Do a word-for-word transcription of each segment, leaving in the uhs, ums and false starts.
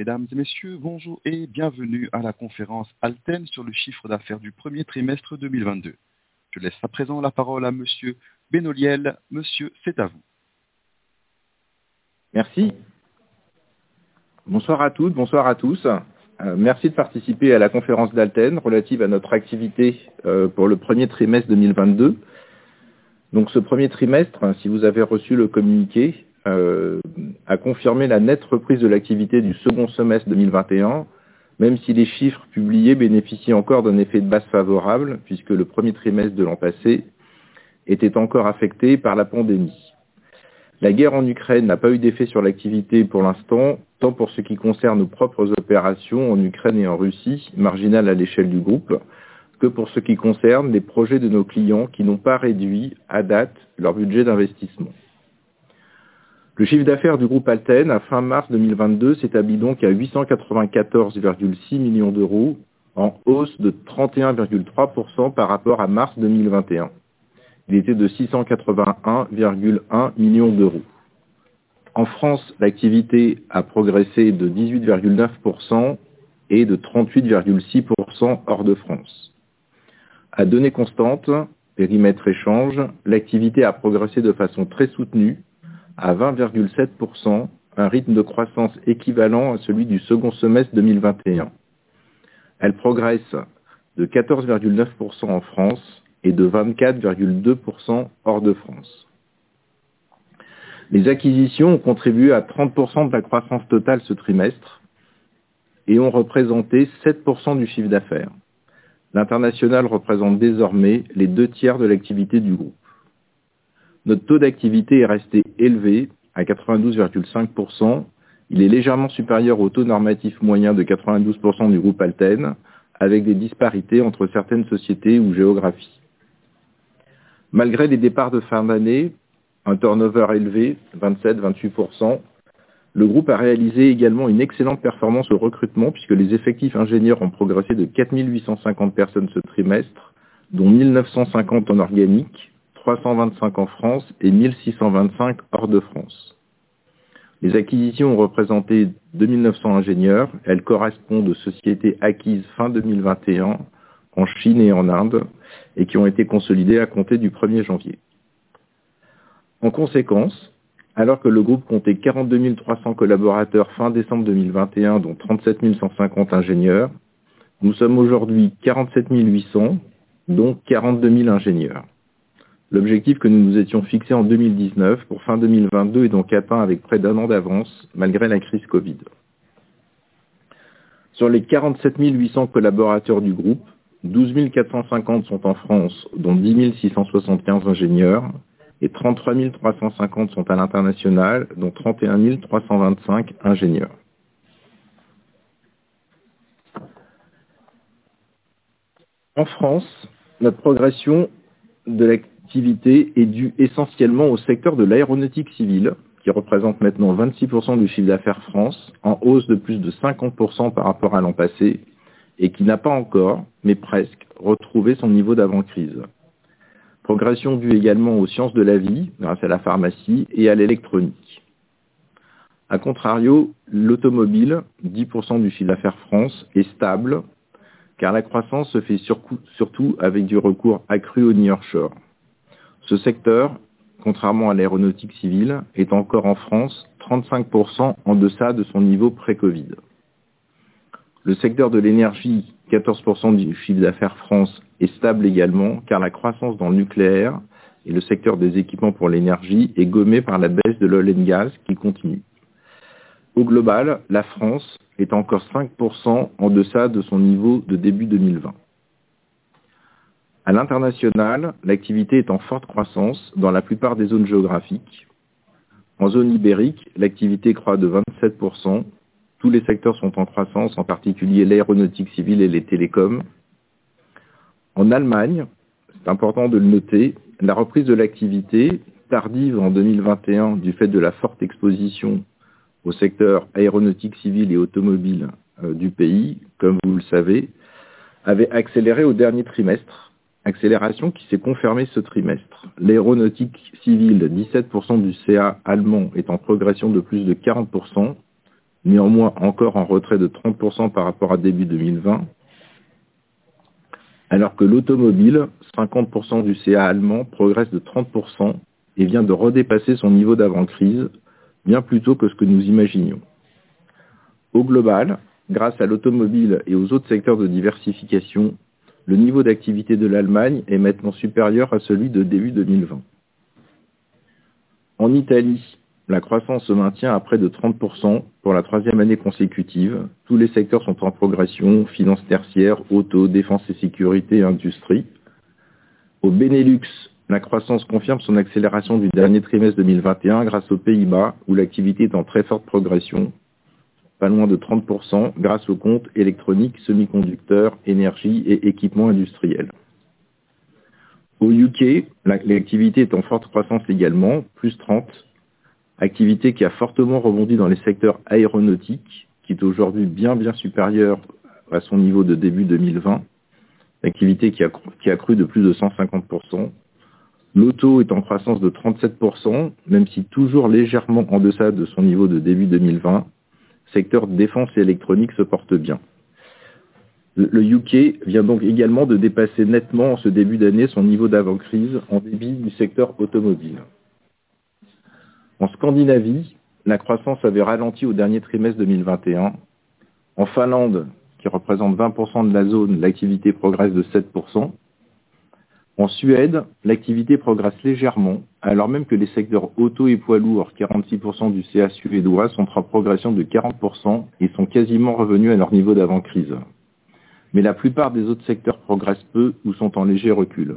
Mesdames et messieurs, bonjour et bienvenue à la conférence Alten sur le chiffre d'affaires du premier trimestre deux mille vingt-deux. Je laisse à présent la parole à Monsieur Benoliel. Monsieur, c'est à vous. Merci. Bonsoir à toutes, bonsoir à tous. Euh, merci de participer à la conférence d'Alten relative à notre activité euh, pour le premier trimestre deux mille vingt-deux. Donc ce premier trimestre, si vous avez reçu le communiqué, euh, a confirmé la nette reprise de l'activité du second semestre deux mille vingt et un, même si les chiffres publiés bénéficient encore d'un effet de base favorable, puisque le premier trimestre de l'an passé était encore affecté par la pandémie. La guerre en Ukraine n'a pas eu d'effet sur l'activité pour l'instant, tant pour ce qui concerne nos propres opérations en Ukraine et en Russie, marginales à l'échelle du groupe, que pour ce qui concerne les projets de nos clients qui n'ont pas réduit, à date, leur budget d'investissement. Le chiffre d'affaires du groupe Alten à fin mars deux mille vingt-deux s'établit donc à huit cent quatre-vingt-quatorze virgule six millions d'euros, en hausse de trente et un virgule trois pour cent par rapport à mars deux mille vingt et un. Il était de six cent quatre-vingt-un virgule un millions d'euros. En France, l'activité a progressé de dix-huit virgule neuf pour cent et de trente-huit virgule six pour cent hors de France. À données constantes, périmètre échange, l'activité a progressé de façon très soutenue, à vingt virgule sept pour cent, un rythme de croissance équivalent à celui du second semestre deux mille vingt et un. Elle progresse de quatorze virgule neuf pour cent en France et de vingt-quatre virgule deux pour cent hors de France. Les acquisitions ont contribué à trente pour cent de la croissance totale ce trimestre et ont représenté sept pour cent du chiffre d'affaires. L'international représente désormais les deux tiers de l'activité du groupe. Notre taux d'activité est resté élevé à quatre-vingt-douze virgule cinq pour cent. Il est légèrement supérieur au taux normatif moyen de quatre-vingt-douze pour cent du groupe Alten, avec des disparités entre certaines sociétés ou géographies. Malgré les départs de fin d'année, un turnover élevé, vingt-sept à vingt-huit pour cent, le groupe a réalisé également une excellente performance au recrutement puisque les effectifs ingénieurs ont progressé de quatre mille huit cent cinquante personnes ce trimestre, dont mille neuf cent cinquante en organique, trois cent vingt-cinq en France et mille six cent vingt-cinq hors de France. Les acquisitions ont représenté deux mille neuf cents ingénieurs. Elles correspondent aux sociétés acquises fin deux mille vingt et un en Chine et en Inde et qui ont été consolidées à compter du premier janvier. En conséquence, alors que le groupe comptait quarante-deux mille trois cents collaborateurs fin décembre deux mille vingt et un, dont trente-sept mille cent cinquante ingénieurs, nous sommes aujourd'hui quarante-sept mille huit cents, dont quarante-deux mille ingénieurs. L'objectif que nous nous étions fixé en deux mille dix-neuf pour fin deux mille vingt-deux est donc atteint avec près d'un an d'avance, malgré la crise Covid. Sur les quarante-sept mille huit cents collaborateurs du groupe, douze mille quatre cent cinquante sont en France, dont dix mille six cent soixante-quinze ingénieurs, et trente-trois mille trois cent cinquante sont à l'international, dont trente et un mille trois cent vingt-cinq ingénieurs. En France, notre progression de l'activité est due essentiellement au secteur de l'aéronautique civile, qui représente maintenant vingt-six pour cent du chiffre d'affaires France, en hausse de plus de cinquante pour cent par rapport à l'an passé, et qui n'a pas encore, mais presque, retrouvé son niveau d'avant-crise. Progression due également aux sciences de la vie, grâce à la pharmacie et à l'électronique. A contrario, l'automobile, dix pour cent du chiffre d'affaires France, est stable, car la croissance se fait surtout avec du recours accru au nearshore. Ce secteur, contrairement à l'aéronautique civile, est encore en France trente-cinq pour cent en deçà de son niveau pré-Covid. Le secteur de l'énergie, quatorze pour cent du chiffre d'affaires France, est stable également, car la croissance dans le nucléaire et le secteur des équipements pour l'énergie est gommée par la baisse de l'oil and gas qui continue. Au global, la France est encore cinq pour cent en deçà de son niveau de début deux mille vingt. À l'international, l'activité est en forte croissance dans la plupart des zones géographiques. En zone ibérique, l'activité croît de vingt-sept pour cent. Tous les secteurs sont en croissance, en particulier l'aéronautique civile et les télécoms. En Allemagne, c'est important de le noter, la reprise de l'activité, tardive en deux mille vingt et un du fait de la forte exposition au secteur aéronautique civile et automobile euh, du pays, comme vous le savez, avait accéléré au dernier trimestre, accélération qui s'est confirmée ce trimestre. L'aéronautique civile, dix-sept pour cent du C A allemand, est en progression de plus de quarante pour cent, néanmoins encore en retrait de trente pour cent par rapport à début deux mille vingt, alors que l'automobile, cinquante pour cent du C A allemand, progresse de trente pour cent et vient de redépasser son niveau d'avant-crise, bien plus tôt que ce que nous imaginions. Au global, grâce à l'automobile et aux autres secteurs de diversification, le niveau d'activité de l'Allemagne est maintenant supérieur à celui de début deux mille vingt. En Italie, la croissance se maintient à près de trente pour cent pour la troisième année consécutive. Tous les secteurs sont en progression, finances tertiaires, auto, défense et sécurité et industrie. Au Benelux, la croissance confirme son accélération du dernier trimestre deux mille vingt et un grâce aux Pays-Bas, où l'activité est en très forte progression, pas loin de trente pour cent, grâce aux comptes électroniques, semi-conducteurs, énergie et équipements industriels. Au U K, l'activité est en forte croissance également, plus trente, activité qui a fortement rebondi dans les secteurs aéronautiques, qui est aujourd'hui bien bien supérieur à son niveau de début deux mille vingt, l'activité qui a, qui a cru de plus de cent cinquante pour cent. L'auto est en croissance de trente-sept pour cent, même si toujours légèrement en deçà de son niveau de début deux mille vingt. Secteur défense et électronique se porte bien. Le U K vient donc également de dépasser nettement en ce début d'année son niveau d'avant-crise en dépit du secteur automobile. En Scandinavie, la croissance avait ralenti au dernier trimestre deux mille vingt et un. En Finlande, qui représente vingt pour cent de la zone, l'activité progresse de sept pour cent. En Suède, l'activité progresse légèrement, alors même que les secteurs auto et poids lourds, quarante-six pour cent du C A suédois, sont en progression de quarante pour cent et sont quasiment revenus à leur niveau d'avant-crise. Mais la plupart des autres secteurs progressent peu ou sont en léger recul.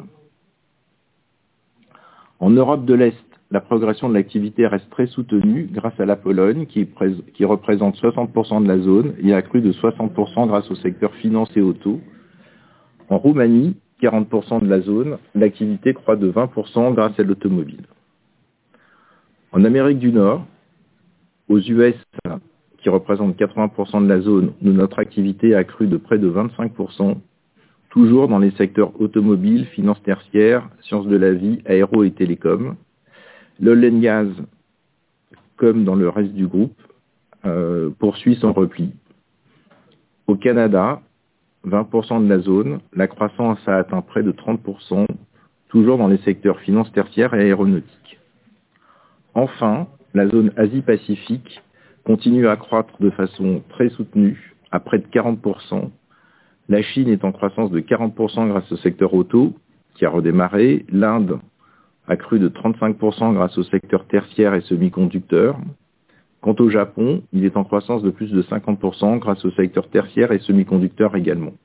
En Europe de l'Est, la progression de l'activité reste très soutenue grâce à la Pologne, qui, qui représente soixante pour cent de la zone et a cru de soixante pour cent grâce au secteur finance et auto. En Roumanie, quarante pour cent de la zone, l'activité croît de vingt pour cent grâce à l'automobile. En Amérique du Nord, aux U S, qui représentent quatre-vingts pour cent de la zone, où notre activité a cru de près de vingt-cinq pour cent, toujours dans les secteurs automobiles, finances tertiaires, sciences de la vie, aéro et télécom. L'oil and gas, comme dans le reste du groupe, euh, poursuit son repli. Au Canada, vingt pour cent de la zone, la croissance a atteint près de trente pour cent, toujours dans les secteurs finances tertiaires et aéronautiques. Enfin, la zone Asie-Pacifique continue à croître de façon très soutenue, à près de quarante pour cent. La Chine est en croissance de quarante pour cent grâce au secteur auto, qui a redémarré. L'Inde a cru de trente-cinq pour cent grâce au secteur tertiaire et semi-conducteurs. Quant au Japon, il est en croissance de plus de cinquante pour cent grâce au secteur tertiaire et semi-conducteurs également.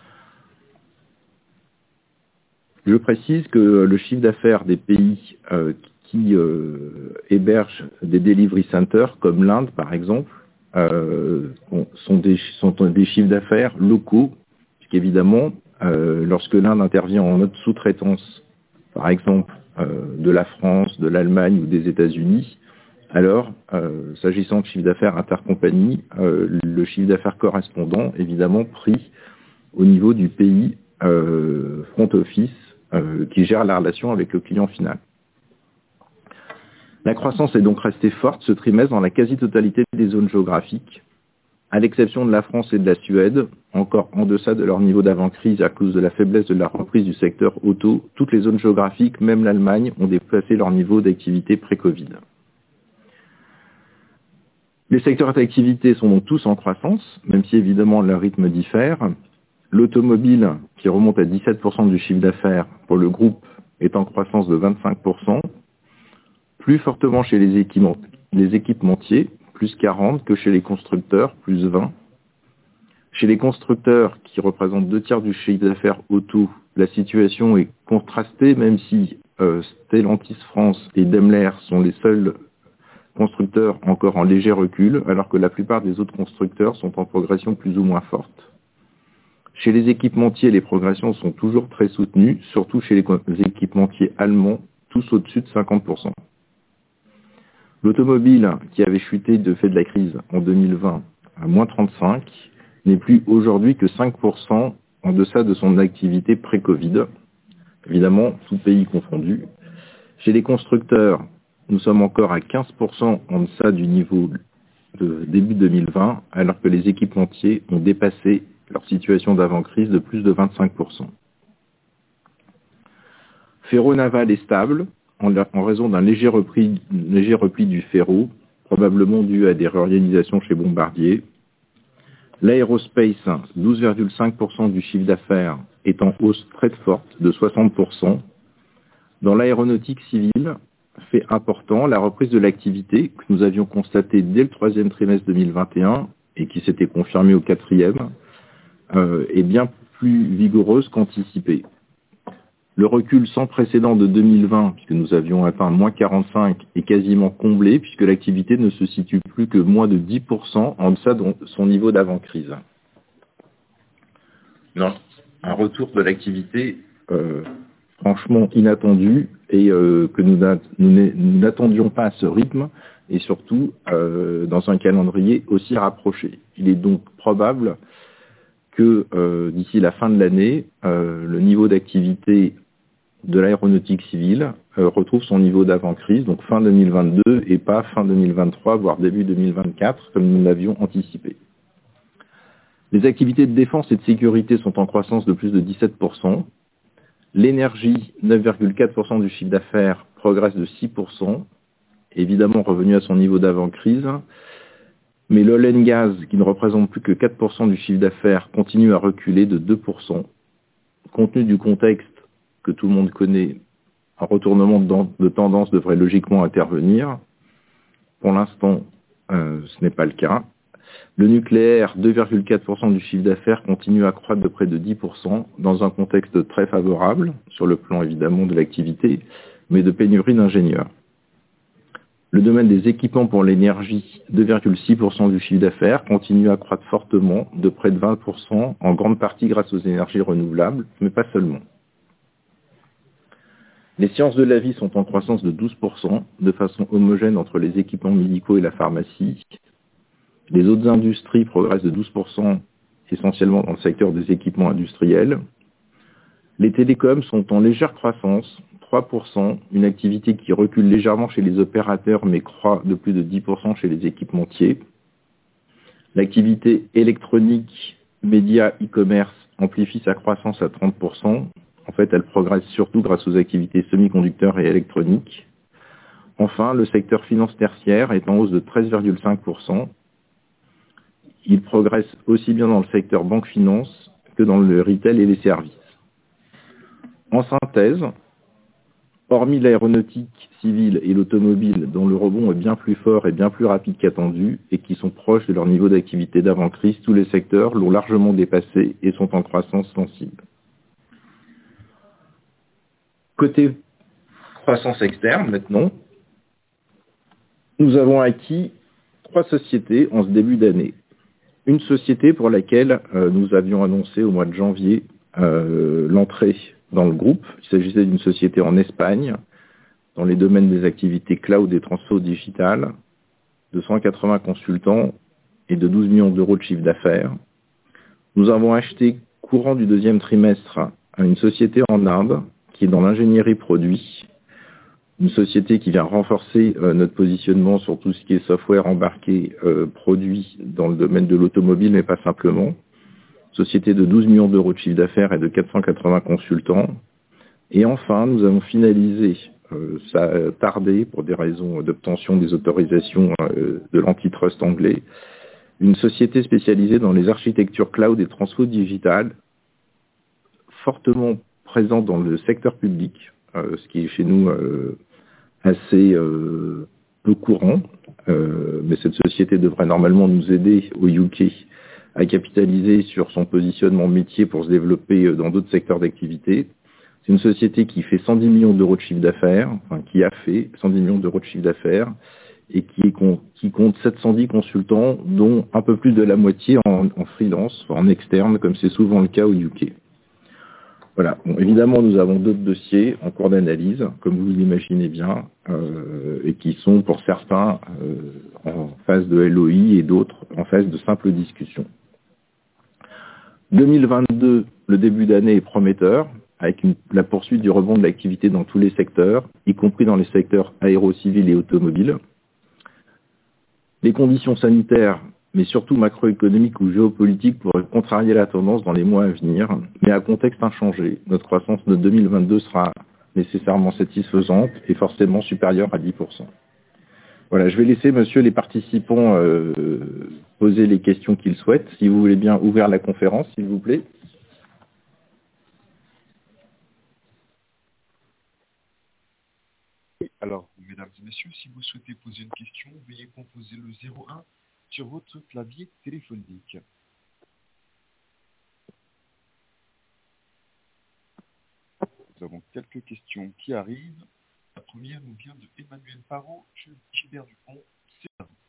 Je précise que le chiffre d'affaires des pays euh, qui euh, hébergent des delivery centers, comme l'Inde par exemple, euh, sont, des, sont des chiffres d'affaires locaux, puisqu'évidemment, euh, lorsque l'Inde intervient en mode sous-traitance, par exemple euh, de la France, de l'Allemagne ou des États-Unis, alors, euh, s'agissant de chiffre d'affaires intercompagnie, euh, le chiffre d'affaires correspondant, évidemment, pris au niveau du pays euh, front office euh, qui gère la relation avec le client final. La croissance est donc restée forte ce trimestre dans la quasi-totalité des zones géographiques, à l'exception de la France et de la Suède, encore en deçà de leur niveau d'avant-crise à cause de la faiblesse de la reprise du secteur auto. Toutes les zones géographiques, même l'Allemagne, ont dépassé leur niveau d'activité pré-Covid. Les secteurs d'activité sont donc tous en croissance, même si évidemment leur rythme diffère. L'automobile, qui remonte à dix-sept pour cent du chiffre d'affaires pour le groupe, est en croissance de vingt-cinq pour cent, plus fortement chez les, équipements, les équipementiers, plus quarante, que chez les constructeurs, plus vingt. Chez les constructeurs, qui représentent deux tiers du chiffre d'affaires auto, la situation est contrastée, même si euh, Stellantis France et Daimler sont les seuls constructeurs encore en léger recul, alors que la plupart des autres constructeurs sont en progression plus ou moins forte. Chez les équipementiers, les progressions sont toujours très soutenues, surtout chez les équipementiers allemands, tous au-dessus de cinquante pour cent. L'automobile, qui avait chuté de fait de la crise en deux mille vingt à moins trente-cinq, n'est plus aujourd'hui que cinq pour cent en deçà de son activité pré-Covid, évidemment, tout pays confondu. Chez les constructeurs, nous sommes encore à quinze pour cent en deçà du niveau de début deux mille vingt, alors que les équipementiers ont dépassé leur situation d'avant-crise de plus de vingt-cinq pour cent. Ferro-Naval est stable en, en raison d'un léger repli, léger repli du ferro, probablement dû à des réorganisations chez Bombardier. L'aérospace, douze virgule cinq pour cent du chiffre d'affaires, est en hausse très forte de soixante pour cent. Dans l'aéronautique civile, fait important, la reprise de l'activité que nous avions constatée dès le troisième trimestre deux mille vingt et un et qui s'était confirmée au quatrième, euh, est bien plus vigoureuse qu'anticipée. Le recul sans précédent de deux mille vingt, puisque nous avions atteint moins quarante-cinq, est quasiment comblé, puisque l'activité ne se situe plus que moins de dix pour cent en deçà de son niveau d'avant-crise. Non, un retour de l'activité euh, franchement inattendu et euh, que nous n'attendions pas à ce rythme et surtout euh, dans un calendrier aussi rapproché. Il est donc probable que euh, d'ici la fin de l'année, euh, le niveau d'activité de l'aéronautique civile euh, retrouve son niveau d'avant-crise, donc fin deux mille vingt-deux et pas fin deux mille vingt-trois, voire début deux mille vingt-quatre, comme nous l'avions anticipé. Les activités de défense et de sécurité sont en croissance de plus de dix-sept pour cent. L'énergie, neuf virgule quatre pour cent du chiffre d'affaires, progresse de six pour cent, évidemment revenu à son niveau d'avant-crise. Mais l'oil and gas, qui ne représente plus que quatre pour cent du chiffre d'affaires, continue à reculer de deux pour cent. Compte tenu du contexte que tout le monde connaît, un retournement de tendance devrait logiquement intervenir. Pour l'instant, euh, ce n'est pas le cas. Le nucléaire, deux virgule quatre pour cent du chiffre d'affaires, continue à croître de près de dix pour cent dans un contexte très favorable, sur le plan évidemment de l'activité, mais de pénurie d'ingénieurs. Le domaine des équipements pour l'énergie, deux virgule six pour cent du chiffre d'affaires, continue à croître fortement, de près de vingt pour cent, en grande partie grâce aux énergies renouvelables, mais pas seulement. Les sciences de la vie sont en croissance de douze pour cent, de façon homogène entre les équipements médicaux et la pharmacie. Les autres industries progressent de douze pour cent, essentiellement dans le secteur des équipements industriels. Les télécoms sont en légère croissance, trois pour cent, une activité qui recule légèrement chez les opérateurs mais croît de plus de dix pour cent chez les équipementiers. L'activité électronique, médias, e-commerce amplifie sa croissance à trente pour cent. En fait, elle progresse surtout grâce aux activités semi-conducteurs et électroniques. Enfin, le secteur finance tertiaire est en hausse de treize virgule cinq pour cent. Il progresse aussi bien dans le secteur banque-finance que dans le retail et les services. En synthèse, hormis l'aéronautique civile et l'automobile, dont le rebond est bien plus fort et bien plus rapide qu'attendu, et qui sont proches de leur niveau d'activité d'avant-crise, tous les secteurs l'ont largement dépassé et sont en croissance sensible. Côté croissance externe, maintenant, nous avons acquis trois sociétés en ce début d'année. Une société pour laquelle euh, nous avions annoncé au mois de janvier euh, l'entrée dans le groupe. Il s'agissait d'une société en Espagne, dans les domaines des activités cloud et transfo digital, de cent quatre-vingts consultants et de douze millions d'euros de chiffre d'affaires. Nous avons acheté courant du deuxième trimestre une société en Inde qui est dans l'ingénierie produit, une société qui vient renforcer euh, notre positionnement sur tout ce qui est software embarqué euh, produit dans le domaine de l'automobile, mais pas simplement. Société de douze millions d'euros de chiffre d'affaires et de quatre cent quatre-vingts consultants. Et enfin, nous avons finalisé, euh, ça a tardé pour des raisons d'obtention des autorisations euh, de l'antitrust anglais, une société spécialisée dans les architectures cloud et transfo digital, fortement présente dans le secteur public, euh, ce qui est chez nous euh, assez euh, peu courant, euh, mais cette société devrait normalement nous aider au U K à capitaliser sur son positionnement métier pour se développer dans d'autres secteurs d'activité. C'est une société qui fait cent dix millions d'euros de chiffre d'affaires, enfin qui a fait cent dix millions d'euros de chiffre d'affaires et qui, est, qui compte sept cent dix consultants, dont un peu plus de la moitié en, en freelance, en externe, comme c'est souvent le cas au U K. Voilà. Bon, évidemment, nous avons d'autres dossiers en cours d'analyse, comme vous l'imaginez bien, euh, et qui sont pour certains euh, en phase de L O I et d'autres en phase de simple discussion. deux mille vingt-deux, le début d'année est prometteur, avec une, la poursuite du rebond de l'activité dans tous les secteurs, y compris dans les secteurs aéro-civils et automobiles. Les conditions sanitaires, mais surtout macroéconomiques ou géopolitiques, pourraient contrarier la tendance dans les mois à venir, mais à contexte inchangé, notre croissance de deux mille vingt-deux sera nécessairement satisfaisante et forcément supérieure à dix pour cent. Voilà, je vais laisser, monsieur, les participants euh, poser les questions qu'ils souhaitent. Si vous voulez bien ouvrir la conférence, s'il vous plaît. Alors, mesdames et messieurs, si vous souhaitez poser une question, veuillez composer le zéro un sur votre clavier téléphonique. Nous avons quelques questions qui arrivent. La première nous vient de Emmanuel Parot, Gilbert Dupont. C'est à vous.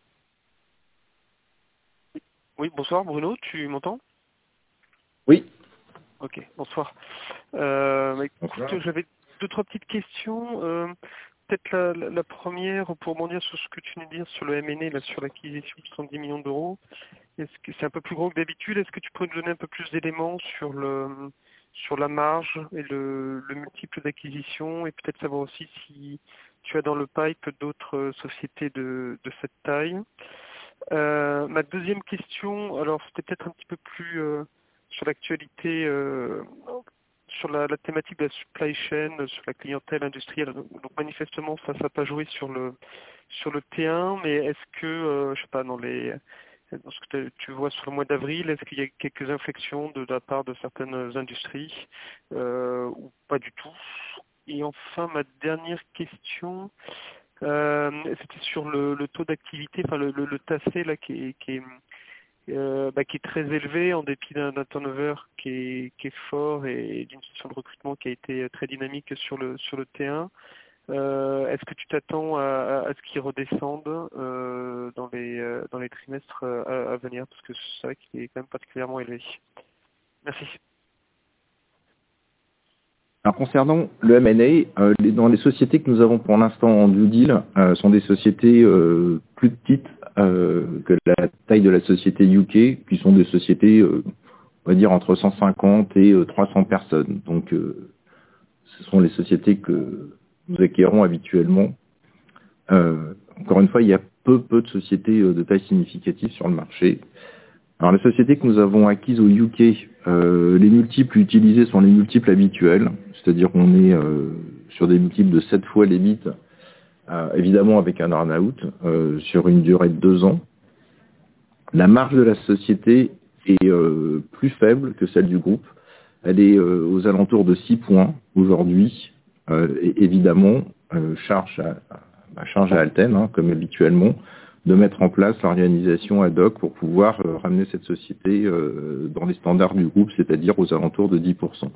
Oui, bonsoir Bruno, tu m'entends? Oui. Ok, bonsoir. Euh, bah, écoute, Bonsoir. j'avais deux, trois petites questions. Euh, Peut-être la, la, la première, pour rebondir sur ce que tu venais de dire sur le M and A, là, sur l'acquisition de soixante-dix millions d'euros. Est-ce que c'est un peu plus gros que d'habitude? Est-ce que tu pourrais nous donner un peu plus d'éléments sur le sur la marge et le, le multiple d'acquisition, et peut-être savoir aussi si tu as dans le pipe d'autres sociétés de, de cette taille? Euh, ma deuxième question, alors c'était peut-être un petit peu plus euh, sur l'actualité, euh, sur la, la thématique de la supply chain, sur la clientèle industrielle. Donc manifestement, ça, ça n'a pas joué sur le sur le T un, mais est-ce que, euh, je sais pas, dans les dans ce que tu vois sur le mois d'avril, est-ce qu'il y a quelques inflexions de, de la part de certaines industries euh, ou pas du tout? Et enfin, ma dernière question, euh, c'était sur le, le taux d'activité, enfin le, le, le T A C là qui est, qui est, euh, bah, qui est très élevé en dépit d'un d'un turnover qui est, qui est fort et d'une situation de recrutement qui a été très dynamique sur le sur le T un. Euh, Est-ce que tu t'attends à, à, à ce qu'il redescende euh, dans les euh, dans les trimestres à, à venir, parce que c'est vrai qu'il est quand même particulièrement élevé. Merci. Alors concernant le M and A, euh, les, dans les sociétés que nous avons pour l'instant en due deal, euh, sont des sociétés euh, plus petites euh, que la taille de la société U K, qui sont des sociétés, euh, on va dire, entre cent cinquante et euh, trois cents personnes. Donc euh, ce sont les sociétés que nous acquérons habituellement. Euh, encore une fois, il y a peu peu de sociétés euh, de taille significative sur le marché. Alors les sociétés que nous avons acquises au U K, euh, les multiples utilisés sont les multiples habituels, c'est-à-dire qu'on est euh, sur des multiples de sept fois l'E B I T, euh, évidemment avec un earn-out, euh, sur une durée de deux ans. La marge de la société est euh, plus faible que celle du groupe. Elle est euh, aux alentours de six points aujourd'hui, euh, et évidemment, euh, charge à, à, charge à Alten, hein, comme habituellement, de mettre en place l'organisation ad hoc pour pouvoir euh, ramener cette société euh, dans les standards du groupe, c'est-à-dire aux alentours de dix pour cent.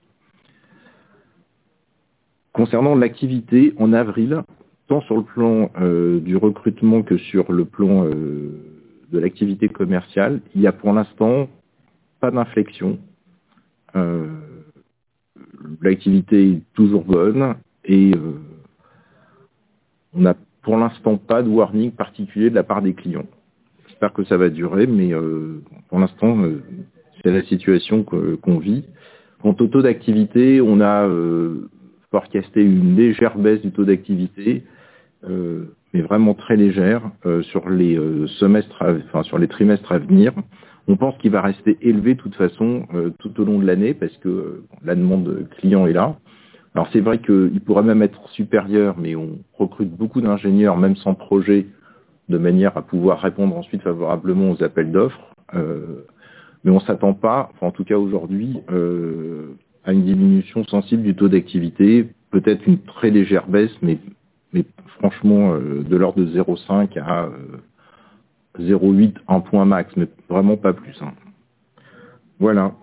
Concernant l'activité, en avril, tant sur le plan euh, du recrutement que sur le plan euh, de l'activité commerciale, il n'y a pour l'instant pas d'inflexion. Euh, L'activité est toujours bonne et euh, on n'a pour l'instant pas de warning particulier de la part des clients. J'espère que ça va durer, mais euh, pour l'instant, euh, c'est la situation que, qu'on vit. Quant au taux d'activité, on a euh, forecasté une légère baisse du taux d'activité, euh, mais vraiment très légère euh, sur les euh, semestres, à, enfin sur les trimestres à venir. On pense qu'il va rester élevé de toute façon euh, tout au long de l'année parce que euh, la demande client est là. Alors c'est vrai qu'il pourrait même être supérieur, mais on recrute beaucoup d'ingénieurs, même sans projet, de manière à pouvoir répondre ensuite favorablement aux appels d'offres. Euh, mais on ne s'attend pas, enfin en tout cas aujourd'hui, euh, à une diminution sensible du taux d'activité, peut-être une très légère baisse, mais, mais franchement euh, de l'ordre de zéro virgule cinq à euh, zéro virgule huit, un point max, mais vraiment pas plus. Hein. Voilà.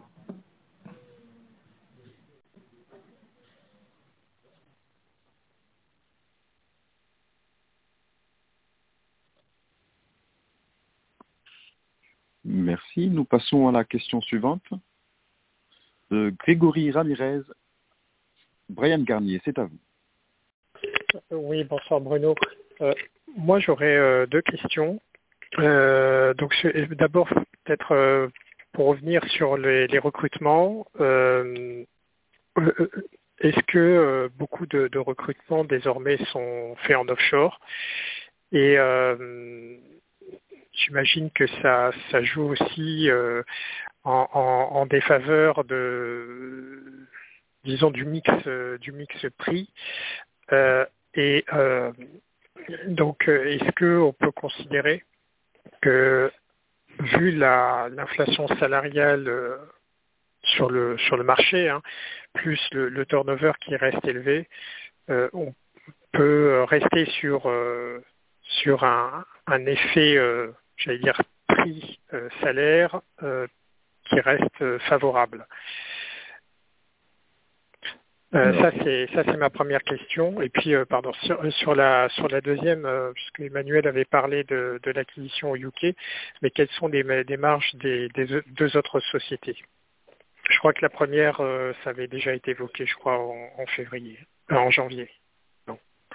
Merci. Nous passons à la question suivante. Euh, Grégory Ramirez, Brian Garnier, c'est à vous. Oui, bonsoir Bruno. Euh, moi, j'aurais euh, deux questions. Euh, donc, je- d'abord, peut-être euh, pour revenir sur les, les recrutements, euh, euh, est-ce que euh, beaucoup de, de recrutements désormais sont faits en offshore? Et euh, j'imagine que ça, ça joue aussi euh, en, en, en défaveur de, disons, du mix, euh, du mix prix. Euh, et euh, donc, euh, est-ce qu'on peut considérer que, vu la, l'inflation salariale euh, sur le sur le marché, hein, plus le, le turnover qui reste élevé, euh, on peut rester sur euh, sur un, un effet, euh, j'allais dire, prix euh, salaire euh, qui reste euh, favorable. Euh, ça c'est ça c'est ma première question. Et puis euh, pardon sur, sur la sur la deuxième, euh, puisque Emmanuel avait parlé de, de l'acquisition au U K, mais quelles sont les, les marges des, des deux autres sociétés? Je crois que la première, euh, ça avait déjà été évoqué, je crois, en, en février, euh, en janvier. Non.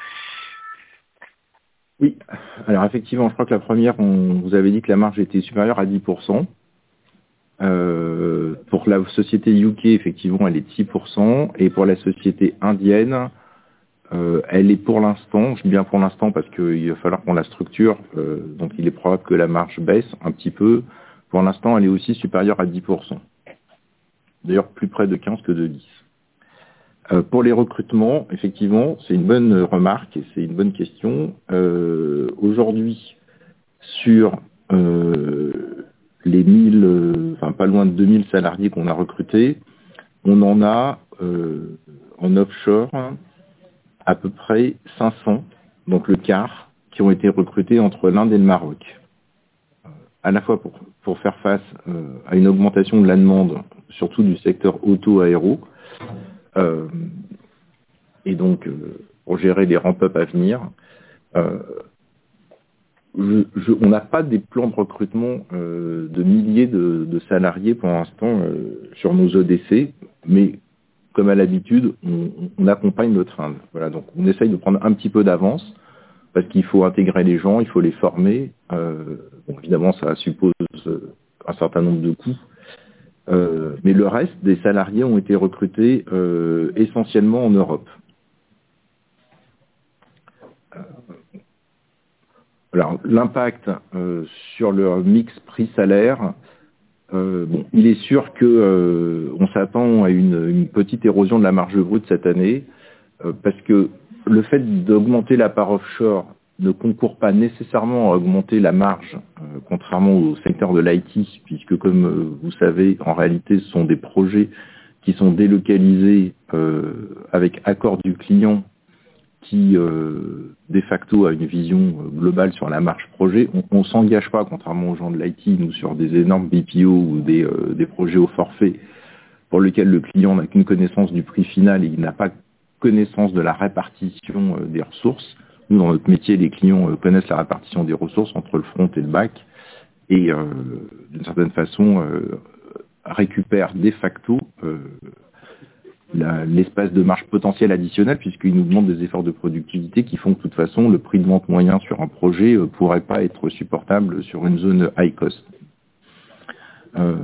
Oui, alors effectivement, je crois que la première, on vous avait dit que la marge était supérieure à dix pour cent. Euh, pour la société U K, effectivement, elle est de six pour cent. Et pour la société indienne, euh, elle est pour l'instant, je dis bien pour l'instant parce qu'il va falloir qu'on la structure, euh, donc il est probable que la marge baisse un petit peu. Pour l'instant, elle est aussi supérieure à dix pour cent. D'ailleurs, plus près de quinze que de dix. Euh, pour les recrutements, effectivement, c'est une bonne remarque et c'est une bonne question. Euh, aujourd'hui, sur euh, les mille, euh, enfin pas loin de deux mille salariés qu'on a recrutés, on en a euh, en offshore à peu près cinq cents, donc le quart, qui ont été recrutés entre l'Inde et le Maroc. À la fois pour, pour faire face euh, à une augmentation de la demande, surtout du secteur auto-aéro, euh, et donc euh, pour gérer les ramp-up à venir. Euh, Je, je, on n'a pas des plans de recrutement euh, de milliers de, de salariés pour l'instant euh, sur nos E D C, mais comme à l'habitude, on, on accompagne notre Inde. Voilà, donc on essaye de prendre un petit peu d'avance parce qu'il faut intégrer les gens, il faut les former. Euh, donc évidemment, ça suppose un certain nombre de coûts. Euh, mais le reste des salariés ont été recrutés euh, essentiellement en Europe. Alors, l'impact euh, sur le mix prix-salaire, euh, bon, il est sûr que euh, on s'attend à une, une petite érosion de la marge brute cette année, euh, parce que le fait d'augmenter la part offshore ne concourt pas nécessairement à augmenter la marge, euh, contrairement au secteur de l'I T, puisque comme euh, vous savez, en réalité, ce sont des projets qui sont délocalisés euh, avec accord du client, qui euh, de facto a une vision globale sur la marge projet. On ne s'engage pas, contrairement aux gens de l'I T, nous, sur des énormes B P O ou des, euh, des projets au forfait pour lesquels le client n'a qu'une connaissance du prix final et il n'a pas connaissance de la répartition euh, des ressources. Nous, dans notre métier, les clients euh, connaissent la répartition des ressources entre le front et le back et, euh, d'une certaine façon, euh, récupèrent de facto euh, La, l'espace de marge potentielle additionnelle puisqu'ils nous demandent des efforts de productivité qui font que de toute façon le prix de vente moyen sur un projet ne euh, pourrait pas être supportable sur une zone high cost. Euh,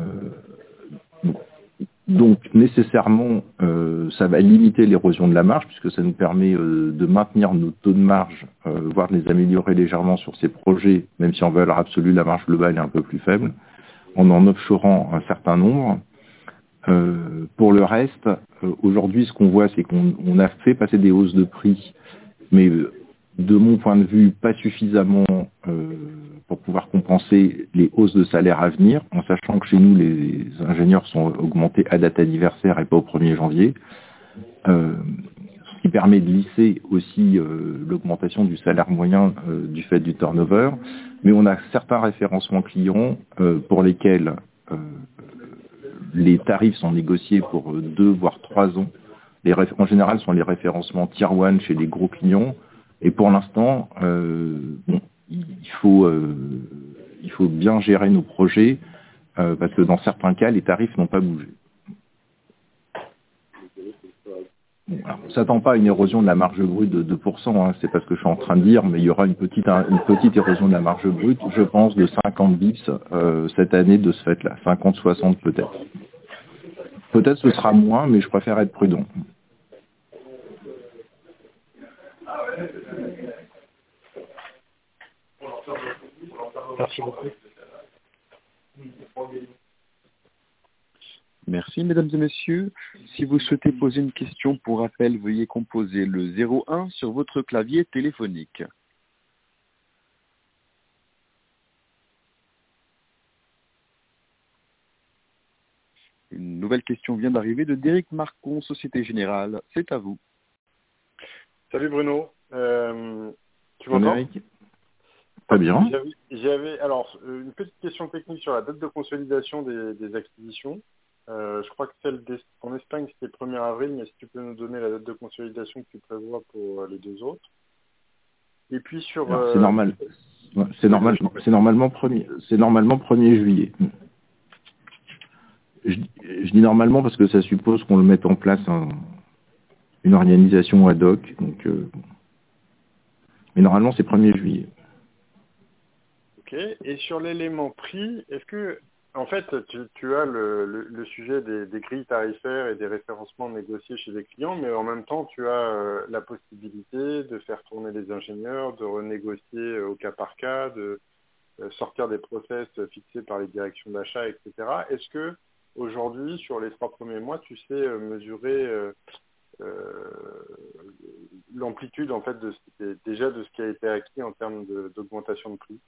donc nécessairement euh, ça va limiter l'érosion de la marge puisque ça nous permet euh, de maintenir nos taux de marge, euh, voire de les améliorer légèrement sur ces projets, même si en valeur absolue la marge globale est un peu plus faible, en en offshorant un certain nombre. Euh, pour le reste, euh, aujourd'hui, ce qu'on voit, c'est qu'on on a fait passer des hausses de prix, mais euh, de mon point de vue, pas suffisamment euh, pour pouvoir compenser les hausses de salaire à venir, en sachant que chez nous, les ingénieurs sont augmentés à date anniversaire et pas au premier janvier, euh, ce qui permet de lisser aussi euh, l'augmentation du salaire moyen euh, du fait du turnover, mais on a certains référencements clients euh, pour lesquels euh, les tarifs sont négociés pour deux voire trois ans. Les réf- en général, ce sont les référencements tier one chez les gros clients. Et pour l'instant, euh, bon, il faut euh, il faut bien gérer nos projets euh, parce que dans certains cas, les tarifs n'ont pas bougé. Alors, on ne s'attend pas à une érosion de la marge brute de deux pour cent, hein, c'est pas ce que je suis en train de dire, mais il y aura une petite, une petite érosion de la marge brute, je pense, de cinquante bips euh, cette année de ce fait-là, cinquante soixante peut-être. Peut-être ce sera moins, mais je préfère être prudent. Merci beaucoup. Merci, mesdames et messieurs. Si vous souhaitez poser une question pour rappel, veuillez composer le zéro un sur votre clavier téléphonique. Une nouvelle question vient d'arriver de Derrick Marcon, Société Générale. C'est à vous. Salut Bruno. Euh, tu m'entends? Pas bien. J'avais, j'avais alors une petite question technique sur la date de consolidation des, des acquisitions. Euh, je crois que celle en Espagne c'était le premier avril, mais si tu peux nous donner la date de consolidation que tu prévois pour les deux autres. Et puis sur. Alors, euh, c'est normal. C'est normal. C'est normalement premier. C'est normalement premier juillet. Je, je dis normalement parce que ça suppose qu'on le mette en place un, une organisation ad hoc. Donc, euh, mais normalement, c'est premier juillet. Ok. Et sur l'élément prix, est-ce que, en fait, tu, tu as le, le, le sujet des, des grilles tarifaires et des référencements négociés chez les clients, mais en même temps, tu as euh, la possibilité de faire tourner les ingénieurs, de renégocier au cas par cas, de euh, sortir des process fixés par les directions d'achat, et cetera. Est-ce que aujourd'hui, sur les trois premiers mois, tu sais euh, mesurer euh, euh, l'amplitude en fait de ce, déjà de ce qui a été acquis en termes de, d'augmentation de prix?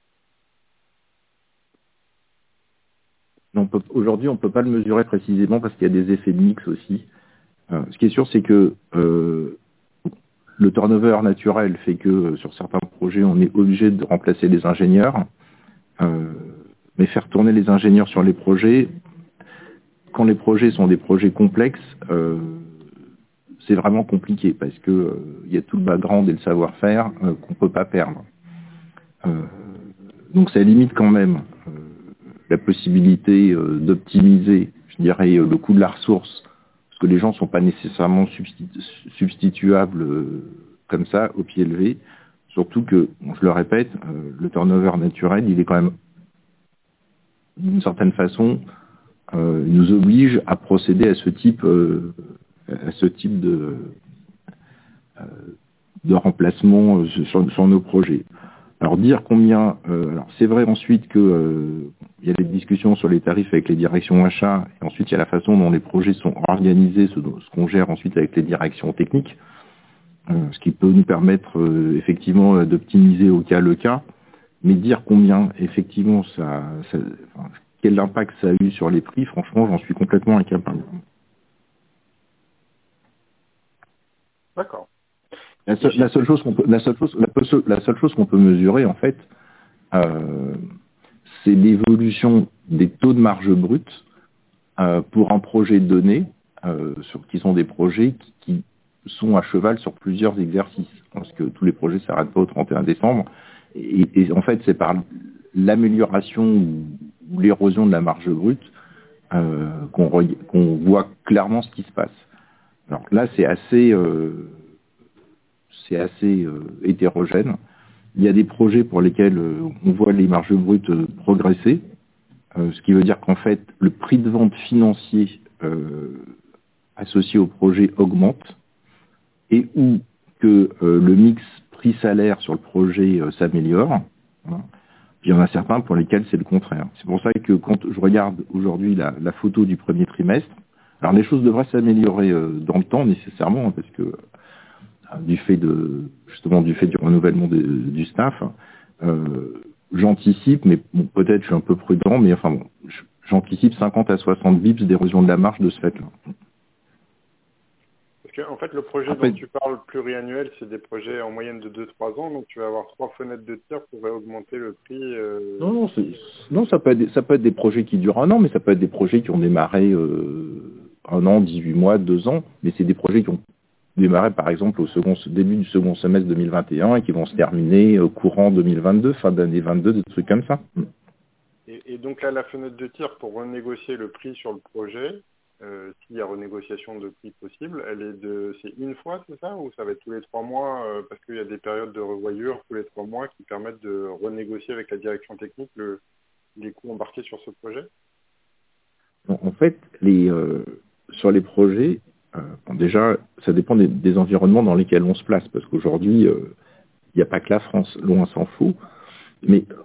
Aujourd'hui, on ne peut pas le mesurer précisément parce qu'il y a des effets de mix aussi. Euh, ce qui est sûr, c'est que euh, le turnover naturel fait que euh, sur certains projets, on est obligé de remplacer les ingénieurs. Euh, mais faire tourner les ingénieurs sur les projets, quand les projets sont des projets complexes, euh, c'est vraiment compliqué parce que euh, il y a tout le background et le savoir-faire euh, qu'on ne peut pas perdre. Euh, donc ça limite quand même euh, la possibilité euh, d'optimiser, je dirais, euh, le coût de la ressource, parce que les gens ne sont pas nécessairement substitu- substituables euh, comme ça, au pied levé. Surtout que, bon, je le répète, euh, le turnover naturel, il est quand même, d'une certaine façon, euh, il nous oblige à procéder à ce type, euh, à ce type de, euh, de remplacement euh, sur, sur nos projets. Alors dire combien, euh, alors c'est vrai ensuite que euh, il y a des discussions sur les tarifs avec les directions achats, et ensuite il y a la façon dont les projets sont organisés, ce, ce qu'on gère ensuite avec les directions techniques, euh, ce qui peut nous permettre euh, effectivement euh, d'optimiser au cas le cas, mais dire combien effectivement ça, ça enfin, quel impact ça a eu sur les prix, franchement j'en suis complètement incapable. D'accord. La seule, la seule chose qu'on peut, la seule chose, la, la seule chose qu'on peut mesurer en fait, euh, c'est l'évolution des taux de marge brute euh, pour un projet donné, euh, sur, qui sont des projets qui, qui sont à cheval sur plusieurs exercices, parce que tous les projets ne s'arrêtent pas au trente et un décembre. Et, et en fait, c'est par l'amélioration ou, ou l'érosion de la marge brute euh, qu'on, qu'on voit clairement ce qui se passe. Alors là, c'est assez, euh, c'est assez euh, hétérogène. Il y a des projets pour lesquels euh, on voit les marges brutes euh, progresser, euh, ce qui veut dire qu'en fait, le prix de vente financier euh, associé au projet augmente, et où que euh, le mix prix-salaire sur le projet euh, s'améliore. Voilà. Puis il y en a certains pour lesquels c'est le contraire. C'est pour ça que quand je regarde aujourd'hui la, la photo du premier trimestre, alors les choses devraient s'améliorer euh, dans le temps nécessairement, hein, parce que euh, du fait de justement du fait du renouvellement de, du staff, euh, j'anticipe, mais bon, peut-être je suis un peu prudent, mais enfin bon, j'anticipe cinquante à soixante bips d'érosion de la marge de ce fait-là. Parce que, en fait, le projet Après, dont tu parles pluriannuel, c'est des projets en moyenne de deux trois ans, donc tu vas avoir trois fenêtres de tir pour augmenter le prix. Euh... Non, non, c'est, non ça, peut être, ça peut être des projets qui durent un an, mais ça peut être des projets qui ont démarré euh, un an, dix-huit mois, deux ans, mais c'est des projets qui ont démarré par exemple au second, début du second semestre deux mille vingt et un et qui vont se terminer au courant deux mille vingt-deux, fin d'année vingt-deux, des trucs comme ça. Et, et donc là, la fenêtre de tir pour renégocier le prix sur le projet, euh, s'il y a renégociation de prix possible, elle est de, c'est une fois, c'est ça, ou ça va être tous les trois mois, euh, parce qu'il y a des périodes de revoyure tous les trois mois qui permettent de renégocier avec la direction technique le, les coûts embarqués sur ce projet? En fait, les, euh, sur les projets, euh, bon, déjà, ça dépend des, des environnements dans lesquels on se place, parce qu'aujourd'hui, il euh, n'y a pas que la France, loin s'en faut, mais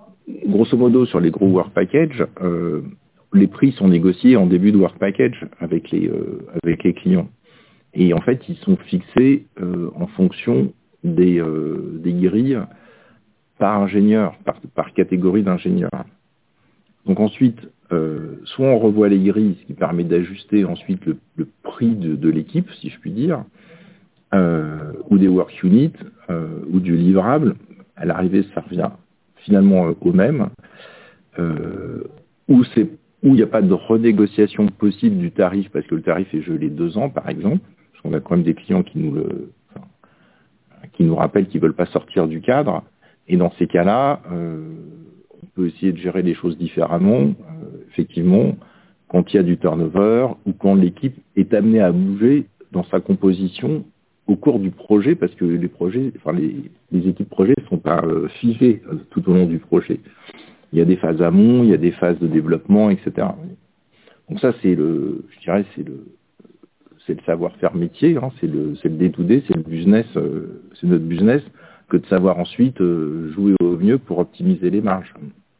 grosso modo, sur les gros work packages, euh, les prix sont négociés en début de work package avec les, euh, avec les clients. Et en fait, ils sont fixés euh, en fonction des, euh, des grilles par ingénieur, par, par catégorie d'ingénieur. Donc ensuite, euh, soit on revoit les grilles, ce qui permet d'ajuster ensuite le, le prix de, de l'équipe, si je puis dire, euh, ou des work units, euh, ou du livrable. À l'arrivée, ça revient finalement euh, au même. Euh, où c'est où il n'y a pas de renégociation possible du tarif, parce que le tarif est gelé deux ans, par exemple, parce qu'on a quand même des clients qui nous le, enfin, qui nous rappellent qu'ils ne veulent pas sortir du cadre. Et dans ces cas-là, euh, on peut essayer de gérer les choses différemment. Euh, effectivement, quand il y a du turnover ou quand l'équipe est amenée à bouger dans sa composition au cours du projet, parce que les projets, enfin les, les équipes projets ne sont pas euh, figées euh, tout au long du projet. Il y a des phases amont, il y a des phases de développement, et cetera. Donc ça, c'est le, je dirais, c'est le, c'est le savoir-faire métier, hein, c'est le, c'est le day to day, c'est le business, euh, c'est notre business, que de savoir ensuite euh, jouer au mieux pour optimiser les marges.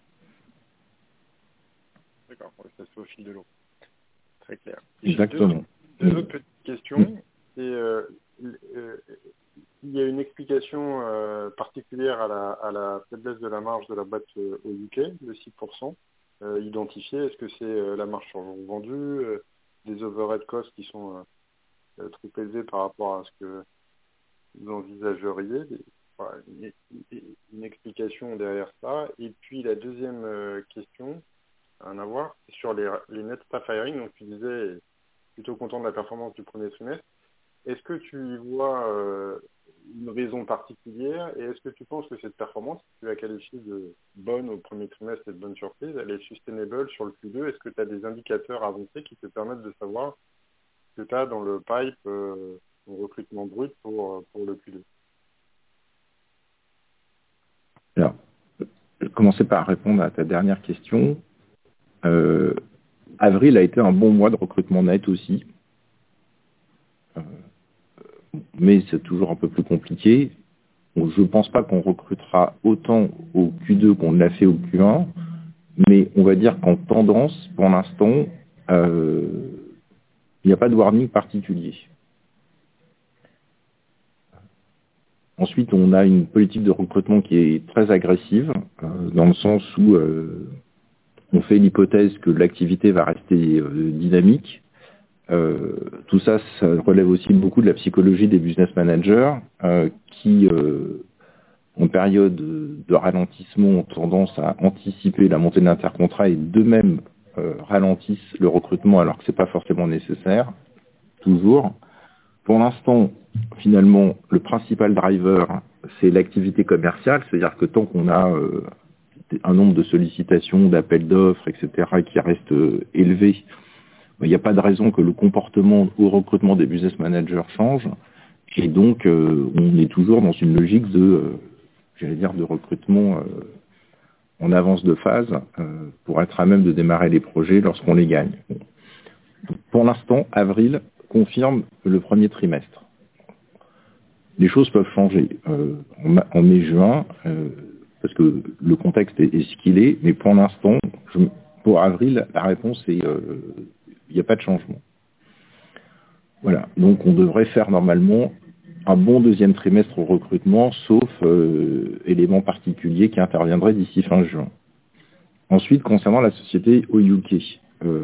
D'accord, ouais, ça se fait au fil de l'eau. Très clair. Exactement. Deux, deux autres petites questions. Mmh. C'est, euh, euh, il y a une explication euh, particulière à la, à la faiblesse de la marge de la boîte euh, au U K, de six pour cent euh, identifiée. Est-ce que c'est euh, la marge sur jour vendu, euh, des overhead costs qui sont euh, euh, trop élevés par rapport à ce que vous envisageriez, des, voilà, une, une, une explication derrière ça. Et puis la deuxième euh, question, à en avoir, c'est sur les, les net staff hiring. Donc tu disais, plutôt content de la performance du premier trimestre. Est-ce que tu y vois euh, une raison particulière et est-ce que tu penses que cette performance, que tu la qualifies de bonne au premier trimestre et de bonne surprise, elle est sustainable sur le Q deux? Est-ce que tu as des indicateurs avancés qui te permettent de savoir ce que tu as dans le pipe, euh, au recrutement brut pour, pour le Q deux? Alors, je vais commencer par répondre à ta dernière question. Euh, avril a été un bon mois de recrutement net aussi. Euh, mais c'est toujours un peu plus compliqué. Donc, je ne pense pas qu'on recrutera autant au Q deux qu'on l'a fait au Q un, mais on va dire qu'en tendance, pour l'instant, euh, il n'y a pas de warning particulier. Ensuite, on a une politique de recrutement qui est très agressive, euh, dans le sens où euh, on fait l'hypothèse que l'activité va rester euh, dynamique. Euh, tout ça, ça relève aussi beaucoup de la psychologie des business managers euh, qui, euh, en période de ralentissement, ont tendance à anticiper la montée de l'intercontrat et d'eux-mêmes euh, ralentissent le recrutement alors que c'est pas forcément nécessaire, toujours. Pour l'instant, finalement, le principal driver, c'est l'activité commerciale, c'est-à-dire que tant qu'on a euh, un nombre de sollicitations, d'appels d'offres, et cetera, qui reste euh, élevé, il n'y a pas de raison que le comportement au recrutement des business managers change. Et donc, euh, on est toujours dans une logique de, euh, j'allais dire, de recrutement euh, en avance de phase euh, pour être à même de démarrer les projets lorsqu'on les gagne. Donc, pour l'instant, avril confirme le premier trimestre. Les choses peuvent changer euh, en, en mai-juin, euh, parce que le contexte est, est ce qu'il est, mais pour l'instant, je, pour avril, la réponse est euh, il n'y a pas de changement. Voilà, donc on devrait faire normalement un bon deuxième trimestre au recrutement, sauf euh, éléments particuliers qui interviendraient d'ici fin juin. Ensuite, concernant la société au U K, euh,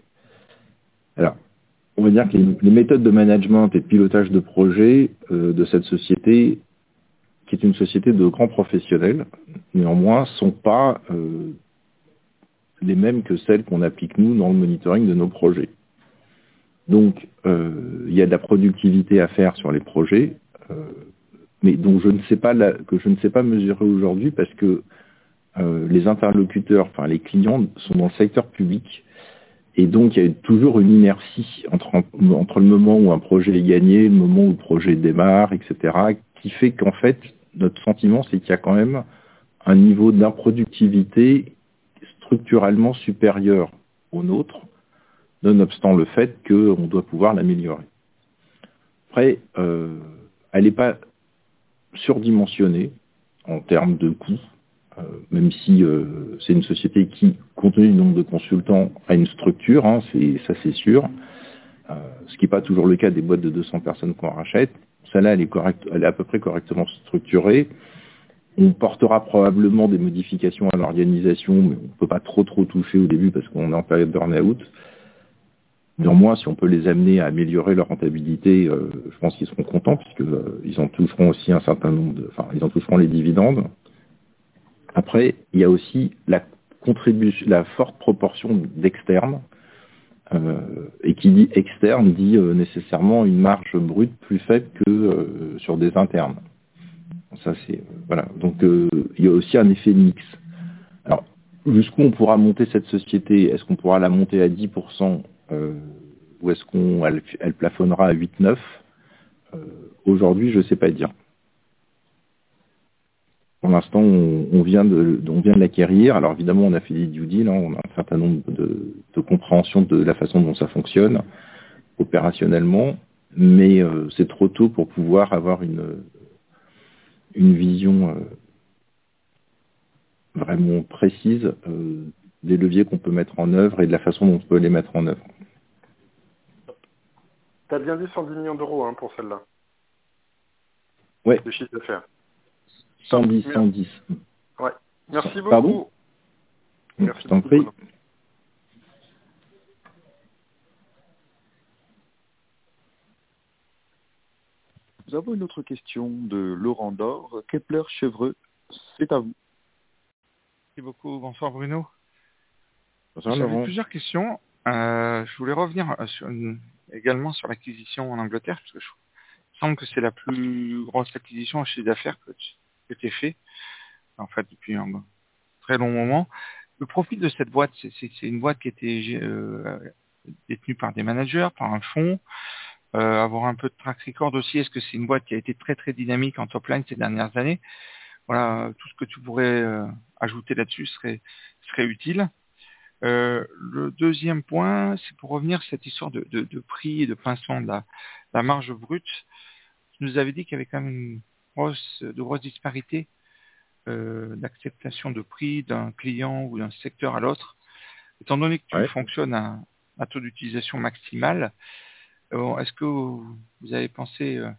alors, on va dire que les, les méthodes de management et de pilotage de projet euh, de cette société, qui est une société de grands professionnels, néanmoins, sont pas euh, les mêmes que celles qu'on applique nous dans le monitoring de nos projets. Donc, euh, il y a de la productivité à faire sur les projets, euh, mais dont je ne sais pas la, que je ne sais pas mesurer aujourd'hui parce que euh, les interlocuteurs, enfin les clients, sont dans le secteur public et donc il y a toujours une inertie entre, entre le moment où un projet est gagné, le moment où le projet démarre, et cetera, qui fait qu'en fait notre sentiment c'est qu'il y a quand même un niveau d'improductivité structurellement supérieur au nôtre, nonobstant le fait qu'on doit pouvoir l'améliorer. Après, euh, elle n'est pas surdimensionnée en termes de coûts, euh, même si euh, c'est une société qui, compte tenu du nombre de consultants, a une structure, hein, c'est, ça c'est sûr. Euh, ce qui n'est pas toujours le cas des boîtes de deux cents personnes qu'on rachète. Celle-là, elle est, correcte, elle est à peu près correctement structurée. On portera probablement des modifications à l'organisation, mais on ne peut pas trop trop toucher au début parce qu'on est en période burn-out. Néanmoins, si on peut les amener à améliorer leur rentabilité, euh, je pense qu'ils seront contents puisque euh, ils en toucheront aussi un certain nombre de, enfin, ils en toucheront les dividendes. Après, il y a aussi la contribution, la forte proportion d'externes, euh, et qui dit externe dit euh, nécessairement une marge brute plus faible que euh, sur des internes. Ça c'est euh, voilà. Donc euh, il y a aussi un effet mix. Alors jusqu'où on pourra monter cette société? Est-ce qu'on pourra la monter à dix pour cent euh, ou est-ce qu'on elle, elle plafonnera à huit neuf? euh, Aujourd'hui, je ne sais pas dire. Pour l'instant, on, on vient de, on vient de l'acquérir. Alors évidemment, on a fait des due deals, hein, on a un certain nombre de, de compréhension de la façon dont ça fonctionne opérationnellement, mais euh, c'est trop tôt pour pouvoir avoir une, une vision euh, vraiment précise euh, des leviers qu'on peut mettre en œuvre et de la façon dont on peut les mettre en œuvre. Tu as bien dit cent dix millions d'euros hein, pour celle-là. Ouais. Le chiffre d'affaires. cent dix, cent dix. Ouais. Merci beaucoup. Pardon? Merci Je t'en beaucoup. prie. Nous avons une autre question de Laurent Dor. Kepler Chevreux, c'est à vous. Merci beaucoup. Bonsoir Bruno. Bonsoir, J'avais Laurent. plusieurs questions. Euh, je voulais revenir sur une- également sur l'acquisition en Angleterre, parce que je il me semble que c'est la plus grosse acquisition en chiffre d'affaires que tu as fait, en fait, depuis un très long moment. Le profil de cette boîte, c'est, c'est, c'est une boîte qui était euh, détenue par des managers, par un fonds, euh, avoir un peu de track record aussi. Est-ce que c'est une boîte qui a été très très dynamique en top line ces dernières années? Voilà, tout ce que tu pourrais euh, ajouter là-dessus serait, serait utile. Euh, le deuxième point, c'est pour revenir sur cette histoire de, de, de prix et de pincement de la, la marge brute. Tu nous avais dit qu'il y avait quand même une grosse, de grosses disparités euh, d'acceptation de prix d'un client ou d'un secteur à l'autre. Étant donné que tu Ouais. fonctionnes à un taux d'utilisation maximal, euh, est-ce que vous avez pensé euh,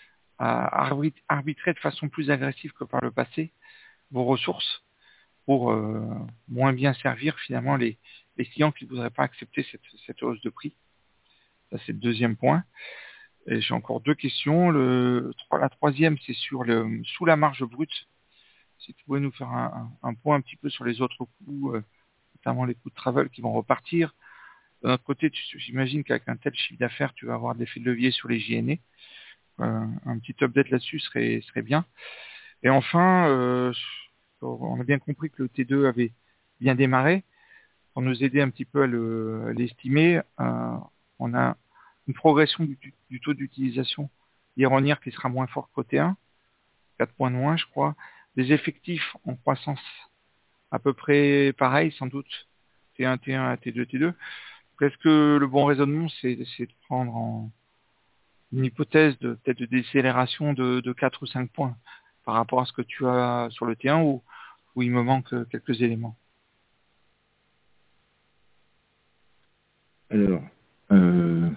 à arbit- arbitrer de façon plus agressive que par le passé vos ressources pour euh, moins bien servir finalement les, les clients qui ne voudraient pas accepter cette, cette hausse de prix? Ça, c'est le deuxième point. Et j'ai encore deux questions. Le, la troisième, c'est sur le sous la marge brute. Si tu pouvais nous faire un, un, un point un petit peu sur les autres coûts, euh, notamment les coûts de travel qui vont repartir. De notre côté, tu, j'imagine qu'avec un tel chiffre d'affaires, tu vas avoir des effets de levier sur les J N A. Euh, un petit update là-dessus serait, serait bien. Et enfin, euh, on a bien compris que le T deux avait bien démarré. Pour nous aider un petit peu à, le, à l'estimer, euh, on a une progression du, du taux d'utilisation year-on-year qui sera moins fort qu'au T un, quatre points de moins je crois. Des effectifs en croissance à peu près pareil sans doute, T un, T un, T deux, T deux. Est-ce que le bon raisonnement c'est, c'est de prendre en une hypothèse de peut-être de décélération de, de quatre ou cinq points par rapport à ce que tu as sur le T un ou, ou il me manque quelques éléments? Alors, euh,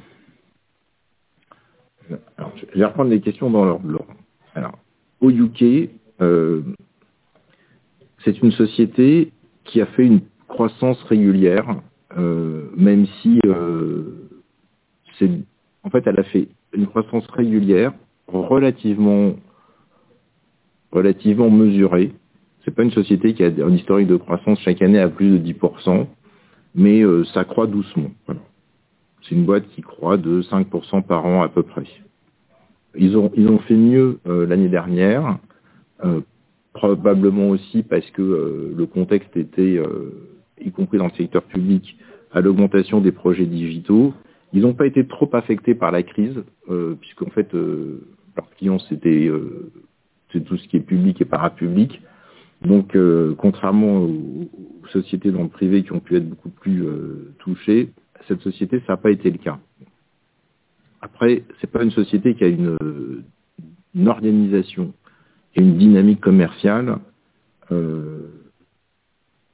alors, je vais reprendre les questions dans leur ordre. Alors, au U K, euh, c'est une société qui a fait une croissance régulière, euh, même si euh, c'est, en fait, elle a fait une croissance régulière relativement, relativement mesurée. C'est pas une société qui a un historique de croissance chaque année à plus de dix pour cent, mais euh, ça croît doucement. Voilà. C'est une boîte qui croît de cinq pour cent par an à peu près. Ils ont, ils ont fait mieux euh, l'année dernière, euh, probablement aussi parce que euh, le contexte était, euh, y compris dans le secteur public, à l'augmentation des projets digitaux. Ils n'ont pas été trop affectés par la crise, euh, puisqu'en fait, euh, leurs clients, c'était euh, c'est tout ce qui est public et parapublic. Donc, euh, contrairement aux, aux sociétés dans le privé qui ont pu être beaucoup plus euh, touchées, cette société, ça n'a pas été le cas. Après, c'est pas une société qui a une, une organisation et une dynamique commerciale euh,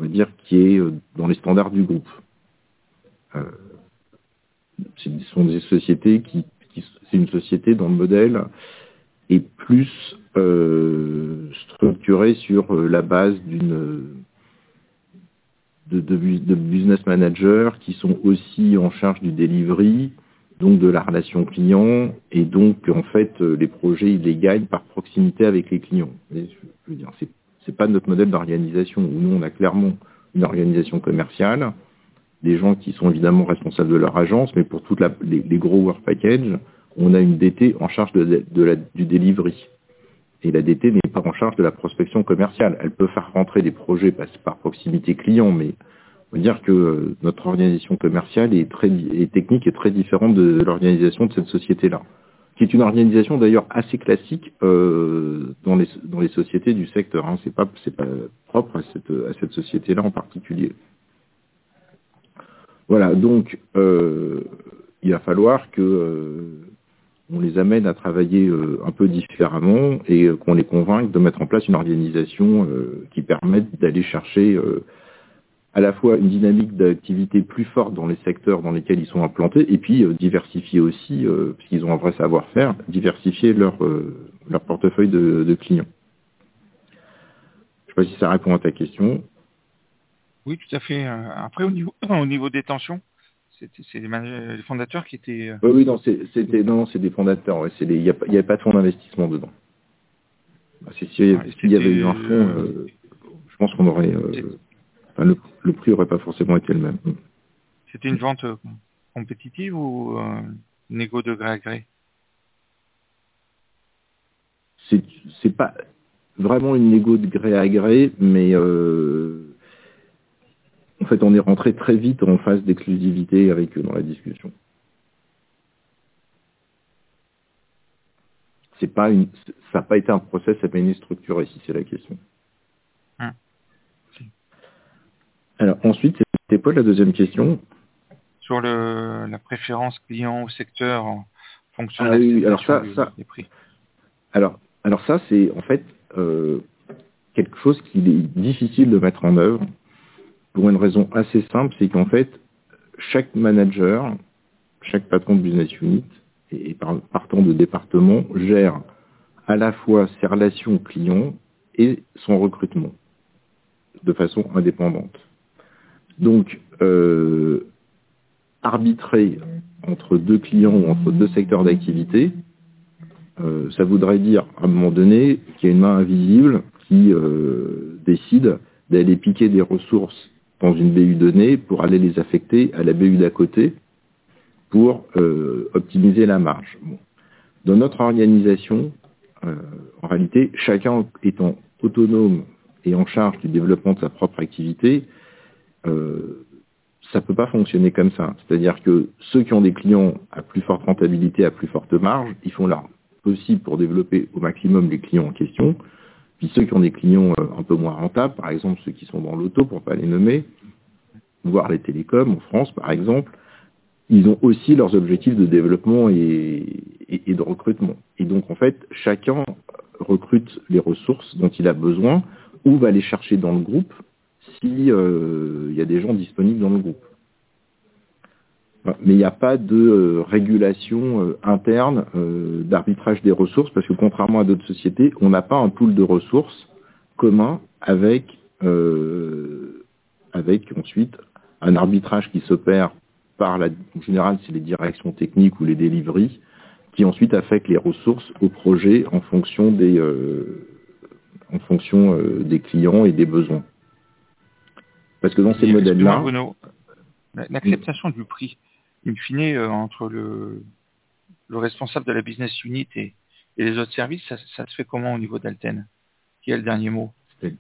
va dire, qui est dans les standards du groupe. Euh, ce sont des sociétés qui, qui c'est une société dont le modèle est plus euh, structuré sur la base d'une de, de, de business managers qui sont aussi en charge du delivery, donc de la relation client, et donc en fait les projets ils les gagnent par proximité avec les clients. Et je veux dire, c'est c'est pas notre modèle d'organisation où nous on a clairement une organisation commerciale, des gens qui sont évidemment responsables de leur agence, mais pour tous les, les gros work packages, on a une D T en charge de, de, de la, du delivery. Et la D T n'est pas en charge de la prospection commerciale. Elle peut faire rentrer des projets par, par proximité client, mais on veut dire que euh, notre organisation commerciale est très et technique est très différente de l'organisation de cette société-là, qui est une organisation d'ailleurs assez classique euh, dans les dans les sociétés du secteur. Hein. C'est pas c'est pas propre à cette à cette société-là en particulier. Voilà, donc euh, il va falloir que euh, on les amène à travailler euh, un peu différemment et euh, qu'on les convainque de mettre en place une organisation euh, qui permette d'aller chercher euh, à la fois une dynamique d'activité plus forte dans les secteurs dans lesquels ils sont implantés et puis euh, diversifier aussi, euh, parce qu'ils ont un vrai savoir-faire, diversifier leur, euh, leur portefeuille de, de clients. Je ne sais pas si ça répond à ta question. Oui, tout à fait. Après, au niveau, au niveau des tensions, c'était c'est les, manag- les fondateurs qui étaient... Oui, oui, non, c'est, c'était, non, non, c'est des fondateurs. Ouais, c'est les, il n'y avait pas de fonds d'investissement dedans. C'est, s'il y, Ouais, s'il y avait eu un fonds, euh, je pense qu'on aurait... Euh, enfin, le, le prix n'aurait pas forcément été le même. C'était une vente euh, compétitive ou euh, négo de gré à gré? C'est, c'est pas vraiment une négo de gré à gré, mais euh, en fait, on est rentré très vite en phase d'exclusivité avec eux dans la discussion. C'est pas une, ça n'a pas été un process à peine structuré, si c'est la question. Hum. Alors ensuite, c'était quoi la deuxième question? Sur le, la préférence client au secteur en fonction Ah de oui, oui, alors ça, l'acceptation ça, des prix. alors, alors ça, c'est en fait euh, quelque chose qu'il est difficile de mettre en œuvre pour une raison assez simple, c'est qu'en fait, chaque manager, chaque patron de business unit, et par, partant de département, gère à la fois ses relations clients et son recrutement de façon indépendante. Donc, euh, arbitrer entre deux clients ou entre deux secteurs d'activité, euh, ça voudrait dire à un moment donné qu'il y a une main invisible qui euh, décide d'aller piquer des ressources dans une B U donnée pour aller les affecter à la B U d'à côté pour euh, optimiser la marge. Bon. Dans notre organisation, euh, en réalité, chacun étant autonome et en charge du développement de sa propre activité, euh, ça ne peut pas fonctionner comme ça. C'est-à-dire que ceux qui ont des clients à plus forte rentabilité, à plus forte marge, ils font leur possible pour développer au maximum les clients en question. Puis ceux qui ont des clients euh, un peu moins rentables, par exemple ceux qui sont dans l'auto, pour ne pas les nommer, voire les télécoms en France par exemple, ils ont aussi leurs objectifs de développement et, et, et de recrutement. Et donc en fait, chacun recrute les ressources dont il a besoin ou va les chercher dans le groupe si euh, il y a des gens disponibles dans le groupe. Mais il n'y a pas de euh, régulation euh, interne euh, d'arbitrage des ressources parce que contrairement à d'autres sociétés, on n'a pas un pool de ressources commun avec, euh, avec ensuite un arbitrage qui s'opère par la, en général c'est les directions techniques ou les deliveries qui ensuite affectent les ressources au projet en fonction des, euh, en fonction euh, des clients et des besoins. Parce que dans ces modèles-là... Bruno, l'acceptation du prix, in fine, euh, entre le, le responsable de la business unit et, et les autres services, ça, ça se fait comment au niveau d'Alten? Qui a le dernier mot?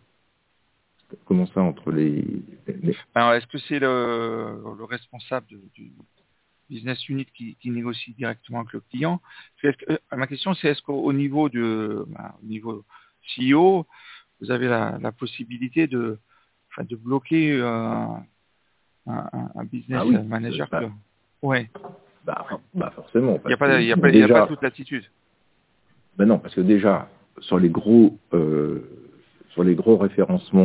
Comment ça, entre les... les... Alors, est-ce que c'est le, le responsable de, du business unit qui, qui négocie directement avec le client? Est-ce que, euh, ma question, c'est est-ce qu'au niveau, de, bah, au niveau C E O, vous avez la, la possibilité de, enfin, de bloquer euh, un, un, un business ah oui, manager bah, que... Ouais. Bah, bah forcément. Il n'y a pas, y a que, pas, déjà, y a pas toute l'attitude. Ben non, parce que déjà, sur les gros, euh, sur les gros référencements,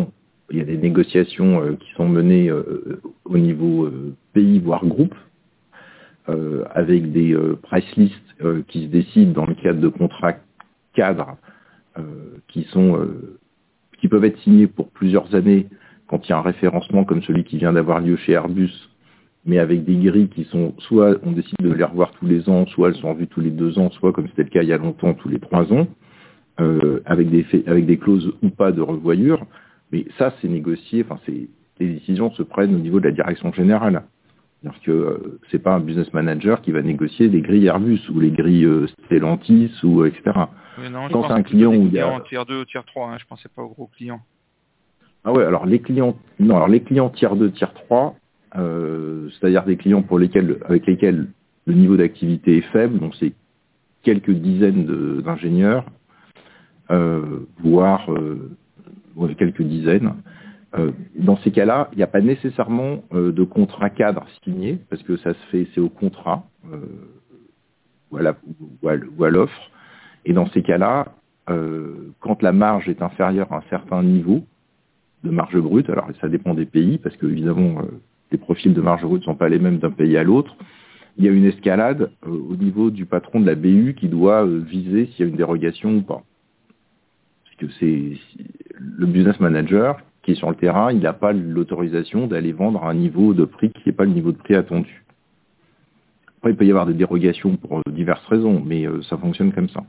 il y a des négociations euh, qui sont menées euh, au niveau euh, pays, voire groupe, euh, avec des euh, price lists euh, qui se décident dans le cadre de contrats cadres euh, qui sont euh, qui peuvent être signés pour plusieurs années quand il y a un référencement comme celui qui vient d'avoir lieu chez Airbus, mais avec des grilles qui sont, soit on décide de les revoir tous les ans, soit elles sont revues tous les deux ans, soit comme c'était le cas il y a longtemps, tous les trois ans, euh, avec des faits, avec des clauses ou pas de revoyure. Mais ça, c'est négocié, enfin, c'est, les décisions se prennent au niveau de la direction générale. C'est-à-dire que euh, c'est pas un business manager qui va négocier les grilles Airbus ou les grilles euh, Stellantis ou euh, et cetera. Oui, non, je Quand pense c'est un que plutôt client des où il y clients a... tier deux, tier trois, hein, je pensais pas aux gros clients. Ah ouais, alors les clients, non, alors les clients tier deux, tier trois, euh, c'est-à-dire des clients pour lesquels, avec lesquels le niveau d'activité est faible, donc c'est quelques dizaines de, d'ingénieurs, euh, voire euh, ouais, quelques dizaines. Euh, dans ces cas-là, il n'y a pas nécessairement euh, de contrat cadre signé, parce que ça se fait, c'est au contrat, euh, ou à la- ou à- ou à l'offre. Et dans ces cas-là, euh, quand la marge est inférieure à un certain niveau de marge brute, alors ça dépend des pays, parce que évidemment, euh, les profils de marge brute ne sont pas les mêmes d'un pays à l'autre, il y a une escalade euh, au niveau du patron de la B U qui doit euh, viser s'il y a une dérogation ou pas. Parce que c'est le business manager qui est sur le terrain, il n'a pas l'autorisation d'aller vendre à un niveau de prix qui n'est pas le niveau de prix attendu. Après, il peut y avoir des dérogations pour diverses raisons, mais euh, ça fonctionne comme ça.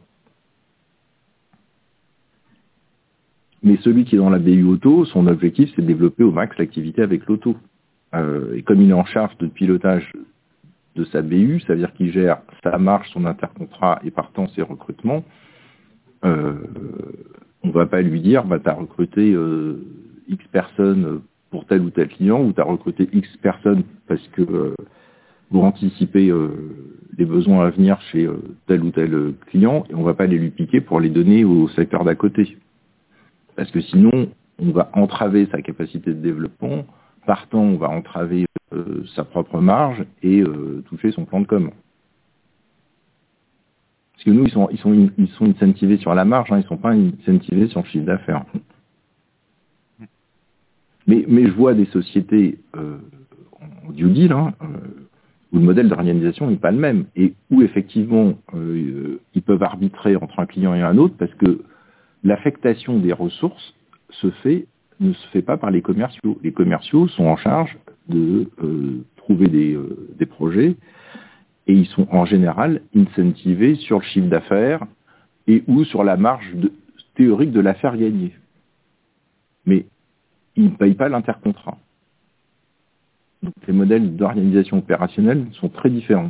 Mais celui qui est dans la B U auto, son objectif, c'est de développer au max l'activité avec l'auto. Euh, et comme il est en charge de pilotage de sa B U, ça veut dire qu'il gère sa marge, son intercontrat et partant ses recrutements, euh, on ne va pas lui dire, bah, tu as recruté euh, X personnes pour tel ou tel client, ou tu as recruté X personnes parce que euh, vous anticipez euh, les besoins à venir chez euh, tel ou tel client, et on ne va pas les lui piquer pour les donner au secteur d'à côté. Parce que sinon, on va entraver sa capacité de développement, partant, on va entraver euh, sa propre marge et euh, toucher son plan de com. Parce que nous, ils sont, ils sont, ils sont incentivés sur la marge, hein, ils ne sont pas incentivés sur le chiffre d'affaires. Mais, mais je vois des sociétés euh, en due deal, hein, euh, où le modèle d'organisation n'est pas le même, et où effectivement, euh, ils peuvent arbitrer entre un client et un autre, parce que l'affectation des ressources se fait, ne se fait pas par les commerciaux. Les commerciaux sont en charge de euh, trouver des, euh, des projets, et ils sont en général incentivés sur le chiffre d'affaires et ou sur la marge de, théorique de l'affaire gagnée. Mais ils ne payent pas l'intercontrat. Donc les modèles d'organisation opérationnelle sont très différents.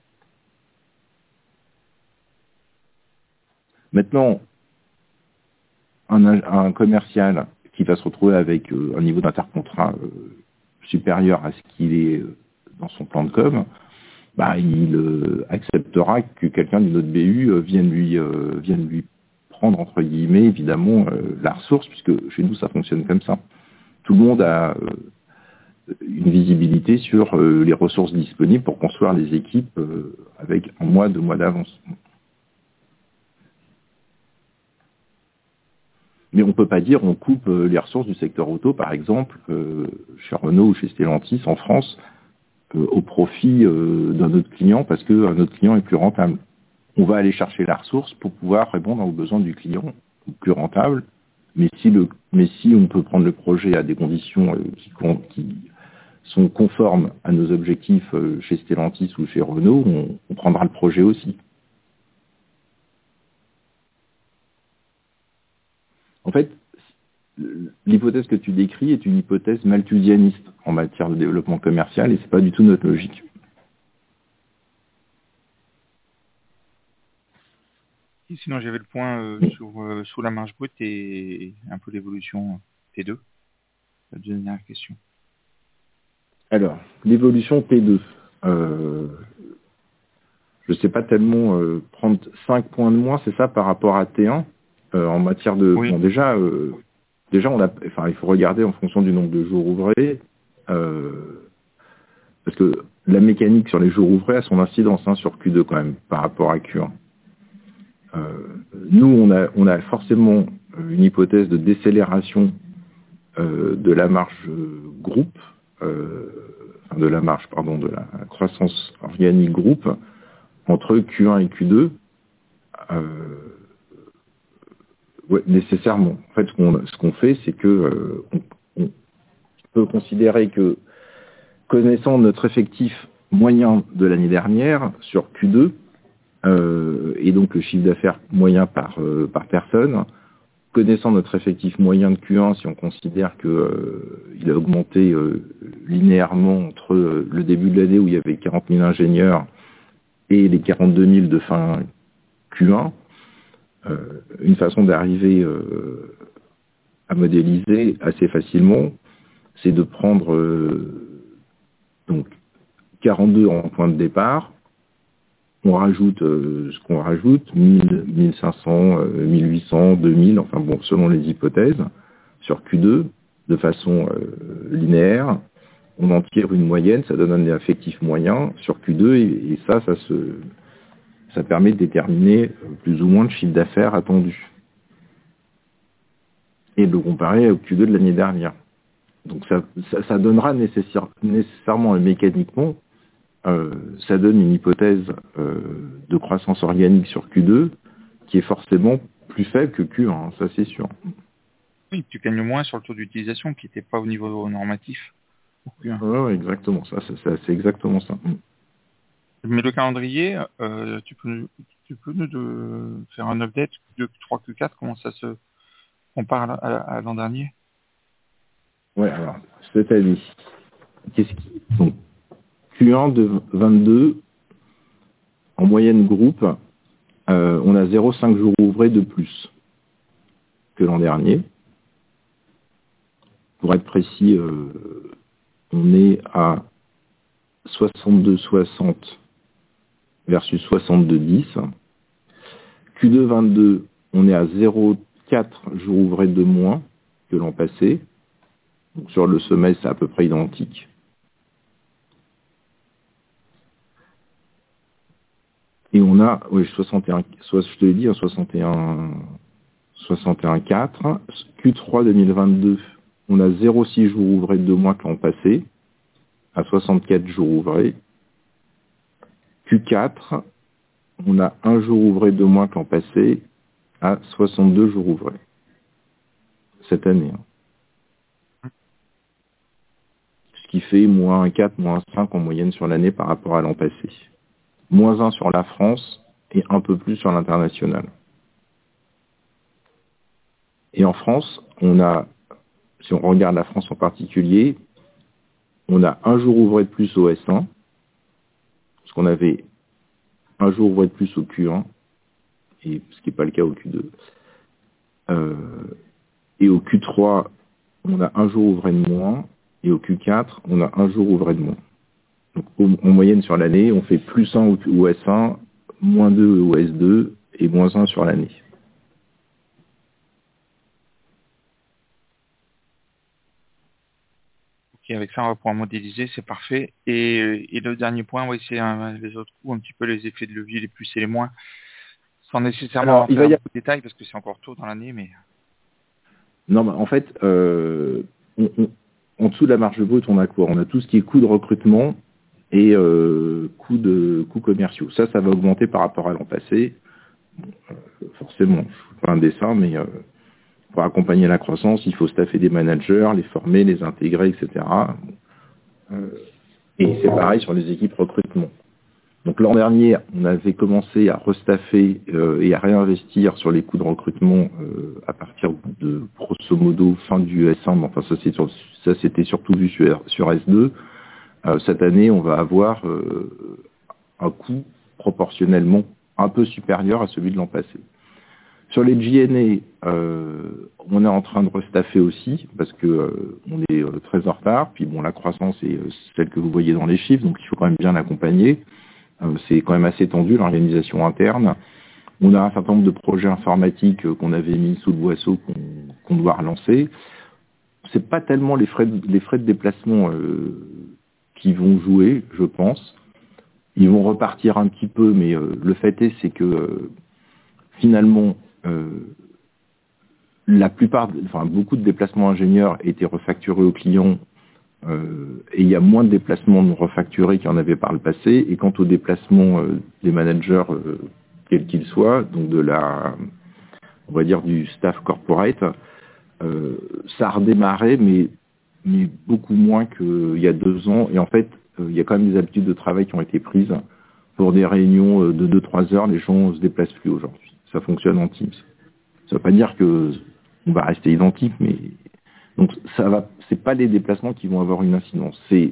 Maintenant, un, un commercial qui va se retrouver avec euh, un niveau d'intercontrat euh, supérieur à ce qu'il est euh, dans son plan de com, bah, il euh, acceptera que quelqu'un d'une autre B U euh, vienne lui euh, vienne lui prendre entre guillemets évidemment euh, la ressource, puisque chez nous ça fonctionne comme ça. Tout le monde a euh, une visibilité sur euh, les ressources disponibles pour construire les équipes euh, avec un mois, deux mois d'avance. Mais on ne peut pas dire on coupe euh, les ressources du secteur auto, par exemple, euh, chez Renault ou chez Stellantis en France, euh, au profit euh, d'un autre client parce qu'un autre client est plus rentable. On va aller chercher la ressource pour pouvoir répondre aux besoins du client plus rentable. Mais si, le, mais si on peut prendre le projet à des conditions euh, qui, qui sont conformes à nos objectifs euh, chez Stellantis ou chez Renault, on, on prendra le projet aussi. En fait, l'hypothèse que tu décris est une hypothèse malthusianiste en matière de développement commercial et c'est pas du tout notre logique. Et sinon, j'avais le point euh, oui. sur, euh, sur la marge brute et un peu l'évolution T deux. La dernière question. Alors, l'évolution T deux. Euh, je ne sais pas tellement euh, prendre cinq points de moins, c'est ça, par rapport à T un euh, en matière de... Oui. Bon, déjà, euh, déjà on a, enfin, il faut regarder en fonction du nombre de jours ouvrés, euh, parce que la mécanique sur les jours ouvrés a son incidence hein, sur Q deux quand même, par rapport à Q un. Euh, nous, on a, on a forcément une hypothèse de décélération euh, de la marge groupe, euh, enfin de la marge, pardon, de la croissance organique groupe entre Q un et Q deux. Euh, ouais, nécessairement. En fait, ce qu'on, ce qu'on fait, c'est que euh, on, on peut considérer que, connaissant notre effectif moyen de l'année dernière sur Q deux, euh, et donc le chiffre d'affaires moyen par, euh, par personne, connaissant notre effectif moyen de Q un, si on considère qu'il euh, a augmenté euh, linéairement entre euh, le début de l'année où il y avait quarante mille ingénieurs et les quarante-deux mille de fin Q un, euh, une façon d'arriver euh, à modéliser assez facilement, c'est de prendre euh, donc quarante-deux en point de départ, on rajoute euh, ce qu'on rajoute, mille, mille cinq cents, euh, mille huit cents, deux mille, enfin bon, selon les hypothèses, sur Q deux, de façon euh, linéaire, on en tire une moyenne, ça donne un effectif moyen sur Q deux, et, et ça, ça se, ça permet de déterminer plus ou moins le chiffre d'affaires attendu. Et de le comparer au Q deux de l'année dernière. Donc ça, ça, ça donnera nécessaire, nécessairement et mécaniquement, euh, ça donne une hypothèse euh, de croissance organique sur Q deux qui est forcément plus faible que Q un, hein, ça c'est sûr. Oui, tu gagnes moins sur le taux d'utilisation qui n'était pas au niveau normatif. Oui, ouais, exactement, ça, ça, ça, c'est exactement ça. Mais le calendrier, euh, tu peux, tu peux nous de faire un update de Q trois, Q quatre, comment ça se compare à, à, à l'an dernier? Ouais, alors, cette année, qu'est-ce qui... Donc, Q un de vingt-deux, en moyenne groupe, euh, on a zéro virgule cinq jours ouvrés de plus que l'an dernier. Pour être précis, euh, on est à soixante-deux virgule soixante versus soixante-deux virgule dix. Q deux vingt-deux, on est à zéro virgule quatre jours ouvrés de moins que l'an passé. Donc sur le semestre, c'est à peu près identique. Et on a, oui, soixante et un, soit je te l'ai dit, soixante et un, soixante et un virgule quatre. Q trois deux mille vingt-deux, on a zéro virgule six jours ouvrés de moins que l'an passé, à soixante-quatre jours ouvrés. Q quatre, on a un jour ouvré de moins que l'an passé, à soixante-deux jours ouvrés. Cette année. Hein. Ce qui fait moins quatre, moins cinq en moyenne sur l'année par rapport à l'an passé. Moins un sur la France et un peu plus sur l'international. Et en France, on a, si on regarde la France en particulier, on a un jour ouvré de plus au S un, parce qu'on avait un jour ouvré de plus au Q un, et ce qui n'est pas le cas au Q deux. Euh, et au Q trois, on a un jour ouvré de moins, et au Q quatre, on a un jour ouvré de moins. Donc, en moyenne sur l'année, on fait plus un au S un, moins deux au S deux et moins un sur l'année. Ok, avec ça, on va pouvoir modéliser, c'est parfait. Et, et le dernier point, oui, c'est un, les autres coûts, un petit peu les effets de levier, les plus et les moins, sans nécessairement Alors, il va y avoir avoir de détails, parce que c'est encore tôt dans l'année, mais... Non, mais en fait, euh, on, on, en dessous de la marge brute, on a quoi? On a tout ce qui est coûts de recrutement et euh, coûts de coûts commerciaux. Ça, ça va augmenter par rapport à l'an passé. Euh, forcément, je ne fais pas un dessin, mais euh, pour accompagner la croissance, il faut staffer des managers, les former, les intégrer, et cetera. Euh, et c'est pareil sur les équipes recrutement. Donc l'an dernier, on avait commencé à restaffer euh, et à réinvestir sur les coûts de recrutement euh, à partir de grosso modo fin du S un, mais enfin ça, c'est sur, ça c'était surtout vu sur, sur S deux. Euh, cette année, on va avoir euh, un coût proportionnellement un peu supérieur à celui de l'an passé. Sur les G N A, euh, on est en train de restaffer aussi parce que euh, on est euh, très en retard. Puis bon, la croissance est euh, celle que vous voyez dans les chiffres, donc il faut quand même bien l'accompagner. Euh, c'est quand même assez tendu l'organisation interne. On a un certain nombre de projets informatiques euh, qu'on avait mis sous le boisseau qu'on, qu'on doit relancer. C'est pas tellement les frais de, les frais de déplacement euh, qui vont jouer, je pense. Ils vont repartir un petit peu, mais euh, le fait est c'est que euh, finalement, euh, la plupart, enfin beaucoup de déplacements ingénieurs étaient refacturés aux clients euh, et il y a moins de déplacements non refacturés qu'il y en avait par le passé. Et quant aux déplacements euh, des managers, euh, quels qu'ils soient, donc de la, on va dire du staff corporate, euh, ça a redémarré, mais, mais beaucoup moins qu'il y a deux ans. Et en fait, euh, il y a quand même des habitudes de travail qui ont été prises. Pour des réunions de deux trois heures, les gens ne se déplacent plus aujourd'hui. Ça fonctionne en Teams. Ça ne veut pas dire que on va rester identique, mais donc ça va. C'est pas les déplacements qui vont avoir une incidence. C'est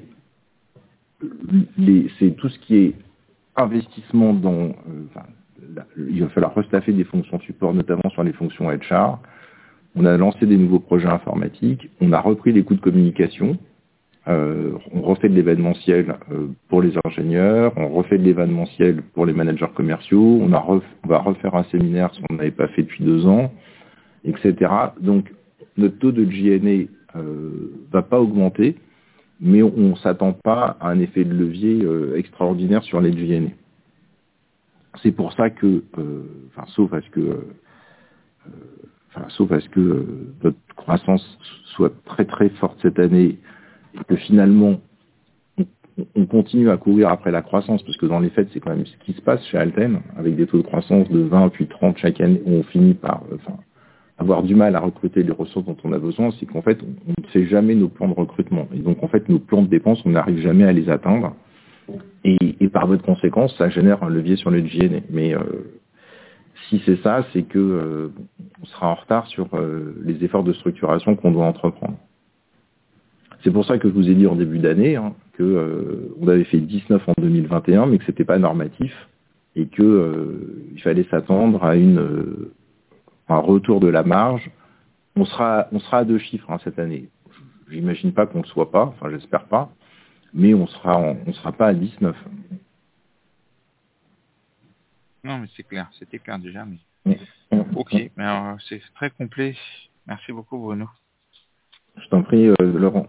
les, c'est tout ce qui est investissement dans. Euh, enfin, là, il va falloir restaffer des fonctions support, notamment sur les fonctions H R. On a lancé des nouveaux projets informatiques. On a repris les coûts de communication. Euh, on refait de l'événementiel euh, pour les ingénieurs, on refait de l'événementiel pour les managers commerciaux, on, a ref, on va refaire un séminaire si on n'avait pas fait depuis deux ans, et cetera. Donc notre taux de G N A euh, va pas augmenter, mais on, on s'attend pas à un effet de levier euh, extraordinaire sur les G N A. C'est pour ça que, euh, enfin sauf à ce que, euh, enfin sauf à ce que euh, notre croissance soit très très forte cette année. Et que finalement, on, on continue à courir après la croissance, parce que dans les faits, c'est quand même ce qui se passe chez Alten, avec des taux de croissance de vingt puis trente chaque année, où on finit par enfin, avoir du mal à recruter les ressources dont on a besoin, c'est qu'en fait, on ne fait jamais nos plans de recrutement. Et donc, en fait, nos plans de dépenses, on n'arrive jamais à les atteindre. Et, et par voie de conséquence, ça génère un levier sur le G N A. Mais euh, si c'est ça, c'est que euh, on sera en retard sur euh, les efforts de structuration qu'on doit entreprendre. C'est pour ça que je vous ai dit en début d'année hein, que euh, on avait fait dix-neuf en deux mille vingt et un, mais que c'était pas normatif et que euh, il fallait s'attendre à une euh, un retour de la marge. On sera on sera à deux chiffres hein, cette année. J'imagine pas qu'on le soit pas, enfin j'espère pas, mais on sera en, on sera pas à dix-neuf. Non, mais c'est clair, c'était clair déjà, mais Mmh. ok, mais alors, c'est très complet. Merci beaucoup, Bruno. Je t'en prie, euh, Laurent.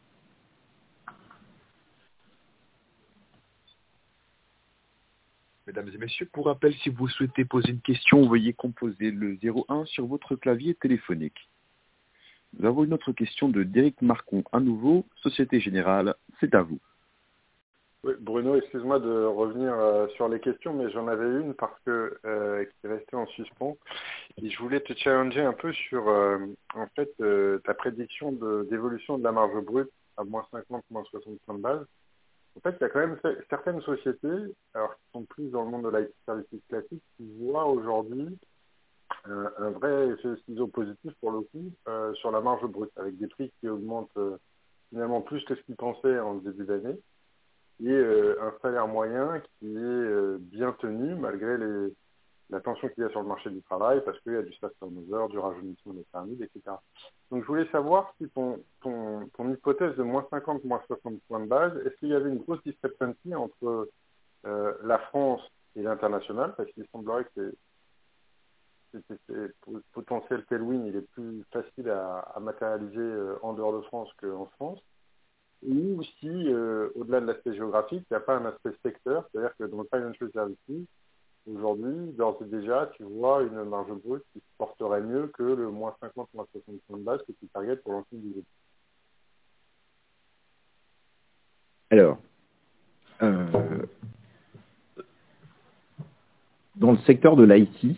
Mesdames et messieurs, pour rappel, si vous souhaitez poser une question, veuillez composer le zéro un sur votre clavier téléphonique. Nous avons une autre question de Derek Marcon, à nouveau, Société Générale, c'est à vous. Oui, Bruno, excuse-moi de revenir euh, sur les questions, mais j'en avais une parce que euh, qui est restée en suspens. Et je voulais te challenger un peu sur euh, en fait euh, ta prédiction de, d'évolution de la marge brute à moins cinquante, moins soixante points de base. En fait, il y a quand même certaines sociétés, alors qui sont plus dans le monde de l'I T services classique, qui voient aujourd'hui euh, un vrai effet ciseau positif pour le coup euh, sur la marge brute, avec des prix qui augmentent euh, finalement plus que ce qu'ils pensaient en début d'année. Et euh, un salaire moyen qui est euh, bien tenu malgré les, la tension qu'il y a sur le marché du travail, parce qu'il y a du staff turnover, du rajeunissement des pyramides, et cetera. Donc je voulais savoir si ton, ton, ton hypothèse de moins cinquante, moins soixante points de base, est-ce qu'il y avait une grosse discrepancy entre euh, la France et l'international, parce qu'il semblerait que c'est, c'est, c'est, c'est potentiel tailwind, il est plus facile à, à matérialiser euh, en dehors de France qu'en France. Ou si, euh, au-delà de l'aspect géographique, il n'y a pas un aspect secteur, c'est-à-dire que dans le financial services, aujourd'hui, d'ores et déjà, tu vois une marge brute qui se porterait mieux que le moins cinquante, moins soixante points de base que tu targetes pour l'ensemble du groupe. Alors, euh, dans le secteur de l'I T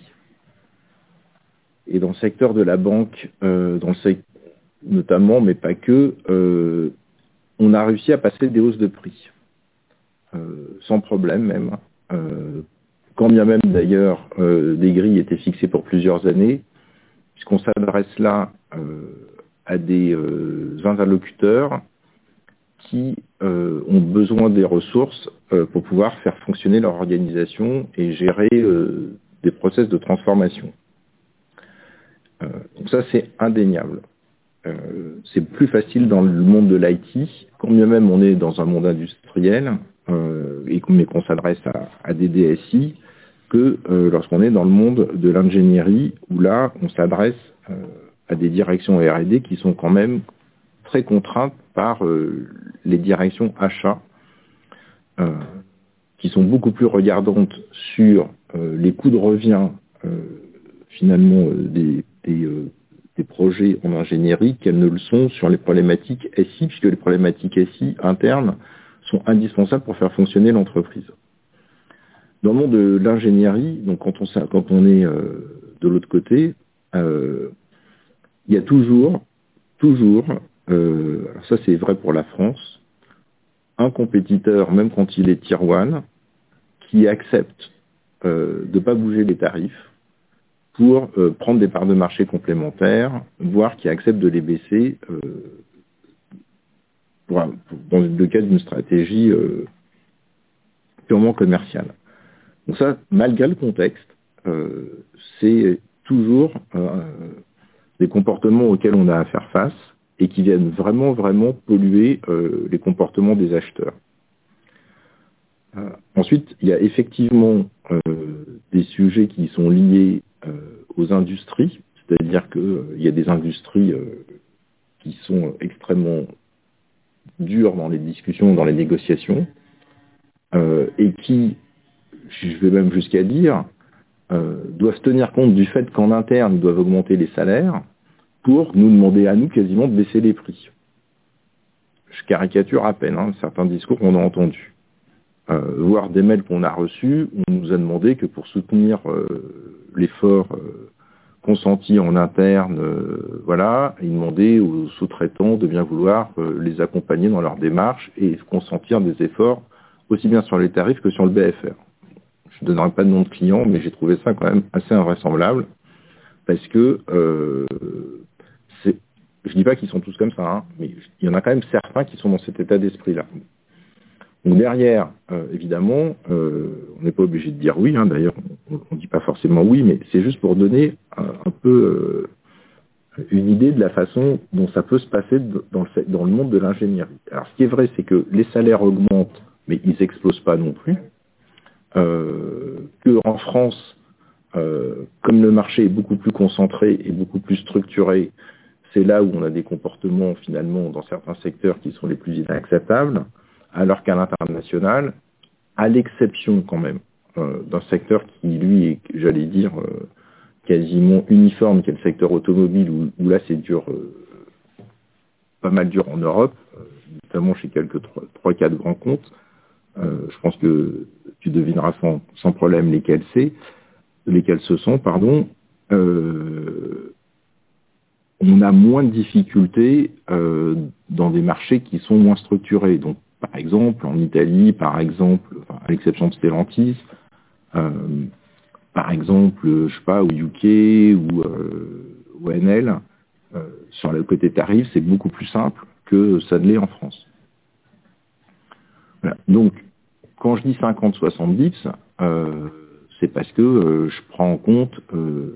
et dans le secteur de la banque, euh, dans le sec- notamment, mais pas que, euh, on a réussi à passer des hausses de prix, euh, sans problème même. Euh, quand bien même d'ailleurs euh, des grilles étaient fixées pour plusieurs années, puisqu'on s'adresse là euh, à des euh, interlocuteurs qui euh, ont besoin des ressources euh, pour pouvoir faire fonctionner leur organisation et gérer euh, des process de transformation. Euh, donc ça, c'est indéniable. Euh, c'est plus facile dans le monde de l'I T, quand bien même on est dans un monde industriel, euh, et mais qu'on s'adresse à, à des D S I, que euh, lorsqu'on est dans le monde de l'ingénierie, où là, on s'adresse euh, à des directions R et D qui sont quand même très contraintes par euh, les directions achats, euh, qui sont beaucoup plus regardantes sur euh, les coûts de revient, euh, finalement, euh, des, des, euh, des projets en ingénierie qu'elles ne le sont sur les problématiques S I, puisque les problématiques S I internes sont indispensables pour faire fonctionner l'entreprise. Dans le monde de l'ingénierie, donc quand on, quand on est euh, de l'autre côté, euh, il y a toujours, toujours, euh, alors ça c'est vrai pour la France, un compétiteur, même quand il est tier one, qui accepte euh, de ne pas bouger les tarifs pour euh, prendre des parts de marché complémentaires, voire qui accepte de les baisser euh, pour, pour, dans le cadre d'une stratégie euh, purement commerciale. Donc ça, malgré le contexte, euh, c'est toujours euh, des comportements auxquels on a à faire face et qui viennent vraiment, vraiment polluer euh, les comportements des acheteurs. Euh, ensuite, il y a effectivement euh, des sujets qui sont liés euh, aux industries, c'est-à-dire qu'il euh, y a des industries euh, qui sont extrêmement dures dans les discussions, dans les négociations, euh, et qui, je vais même jusqu'à dire, euh, doivent tenir compte du fait qu'en interne, ils doivent augmenter les salaires pour nous demander à nous quasiment de baisser les prix. Je caricature à peine hein, certains discours qu'on a entendus. Euh, voire des mails qu'on a reçus, où on nous a demandé que pour soutenir euh, l'effort euh, consenti en interne, euh, voilà, ils demandaient aux sous-traitants de bien vouloir euh, les accompagner dans leur démarche et consentir des efforts aussi bien sur les tarifs que sur le B F R. Je ne donnerai pas de nom de client, mais j'ai trouvé ça quand même assez invraisemblable, parce que euh, c'est, je dis pas qu'ils sont tous comme ça, hein, mais il y en a quand même certains qui sont dans cet état d'esprit-là. Donc derrière, euh, évidemment, euh, on n'est pas obligé de dire oui, hein, d'ailleurs on ne dit pas forcément oui, mais c'est juste pour donner un, un peu euh, une idée de la façon dont ça peut se passer dans le, dans le monde de l'ingénierie. Alors ce qui est vrai, c'est que les salaires augmentent, mais ils n'explosent pas non plus. Euh, qu'en France, euh, comme le marché est beaucoup plus concentré et beaucoup plus structuré, c'est là où on a des comportements finalement dans certains secteurs qui sont les plus inacceptables, alors qu'à l'international, à l'exception quand même euh, d'un secteur qui, lui, est, j'allais dire, euh, quasiment uniforme, qui est le secteur automobile, où, où là c'est dur, euh, pas mal dur en Europe, euh, notamment chez quelques trois quatre grands comptes. Euh, je pense que tu devineras sans, sans problème lesquels c'est, lesquels ce sont, pardon. Euh, on a moins de difficultés euh, dans des marchés qui sont moins structurés. Donc, par exemple, en Italie, par exemple, enfin, à l'exception de Stellantis, euh, par exemple, je sais pas, au U K ou euh, au N L, euh, sur le côté tarif, c'est beaucoup plus simple que ça ne l'est en France. Voilà. Donc, quand je dis cinquante soixante-dix, euh, c'est parce que euh, je prends en compte euh,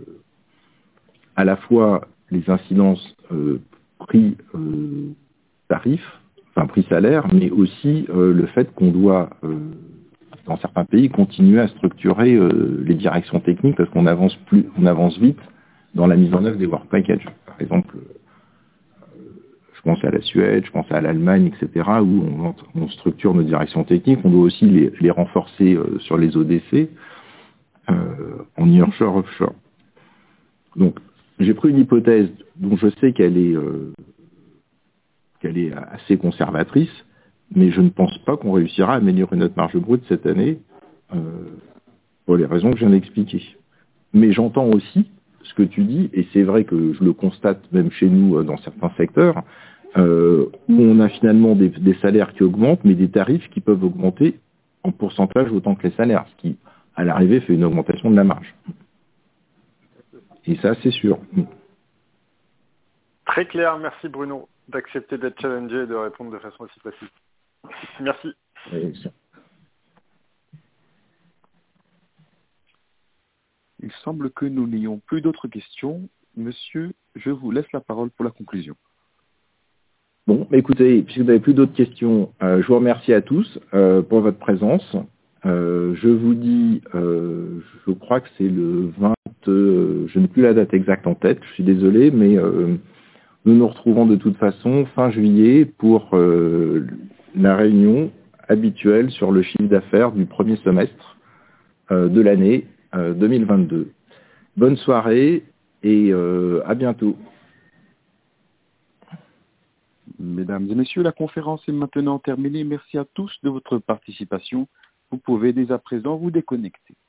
à la fois les incidences euh, prix euh, tarifs, enfin prix-salaire, mais aussi euh, le fait qu'on doit, euh, dans certains pays, continuer à structurer euh, les directions techniques parce qu'on avance plus, on avance vite dans la mise en œuvre des work packages. Par exemple, euh, je pense à la Suède, je pense à l'Allemagne, et cetera, où on, on structure nos directions techniques. On doit aussi les, les renforcer euh, sur les O D C, euh, en nearshore, offshore. Donc, j'ai pris une hypothèse dont je sais qu'elle est euh, qu'elle est assez conservatrice, mais je ne pense pas qu'on réussira à améliorer notre marge brute cette année euh, pour les raisons que je viens d'expliquer. Mais j'entends aussi ce que tu dis, et c'est vrai que je le constate même chez nous dans certains secteurs, euh, où on a finalement des, des salaires qui augmentent, mais des tarifs qui peuvent augmenter en pourcentage autant que les salaires, ce qui, à l'arrivée, fait une augmentation de la marge. Et ça, c'est sûr. Très clair, merci Bruno d'accepter d'être challengé et de répondre de façon aussi précise. Merci. Oui, il semble que nous n'ayons plus d'autres questions. Monsieur, je vous laisse la parole pour la conclusion. Bon, écoutez, si vous n'avez plus d'autres questions, euh, je vous remercie à tous euh, pour votre présence. Euh, je vous dis, euh, je crois que c'est le vingt, euh, je n'ai plus la date exacte en tête, je suis désolé, mais euh, nous nous retrouvons de toute façon fin juillet pour euh, la réunion habituelle sur le chiffre d'affaires du premier semestre euh, de l'année euh, deux mille vingt-deux. Bonne soirée et euh, à bientôt. Mesdames et messieurs, la conférence est maintenant terminée. Merci à tous de votre participation. Vous pouvez dès à présent vous déconnecter.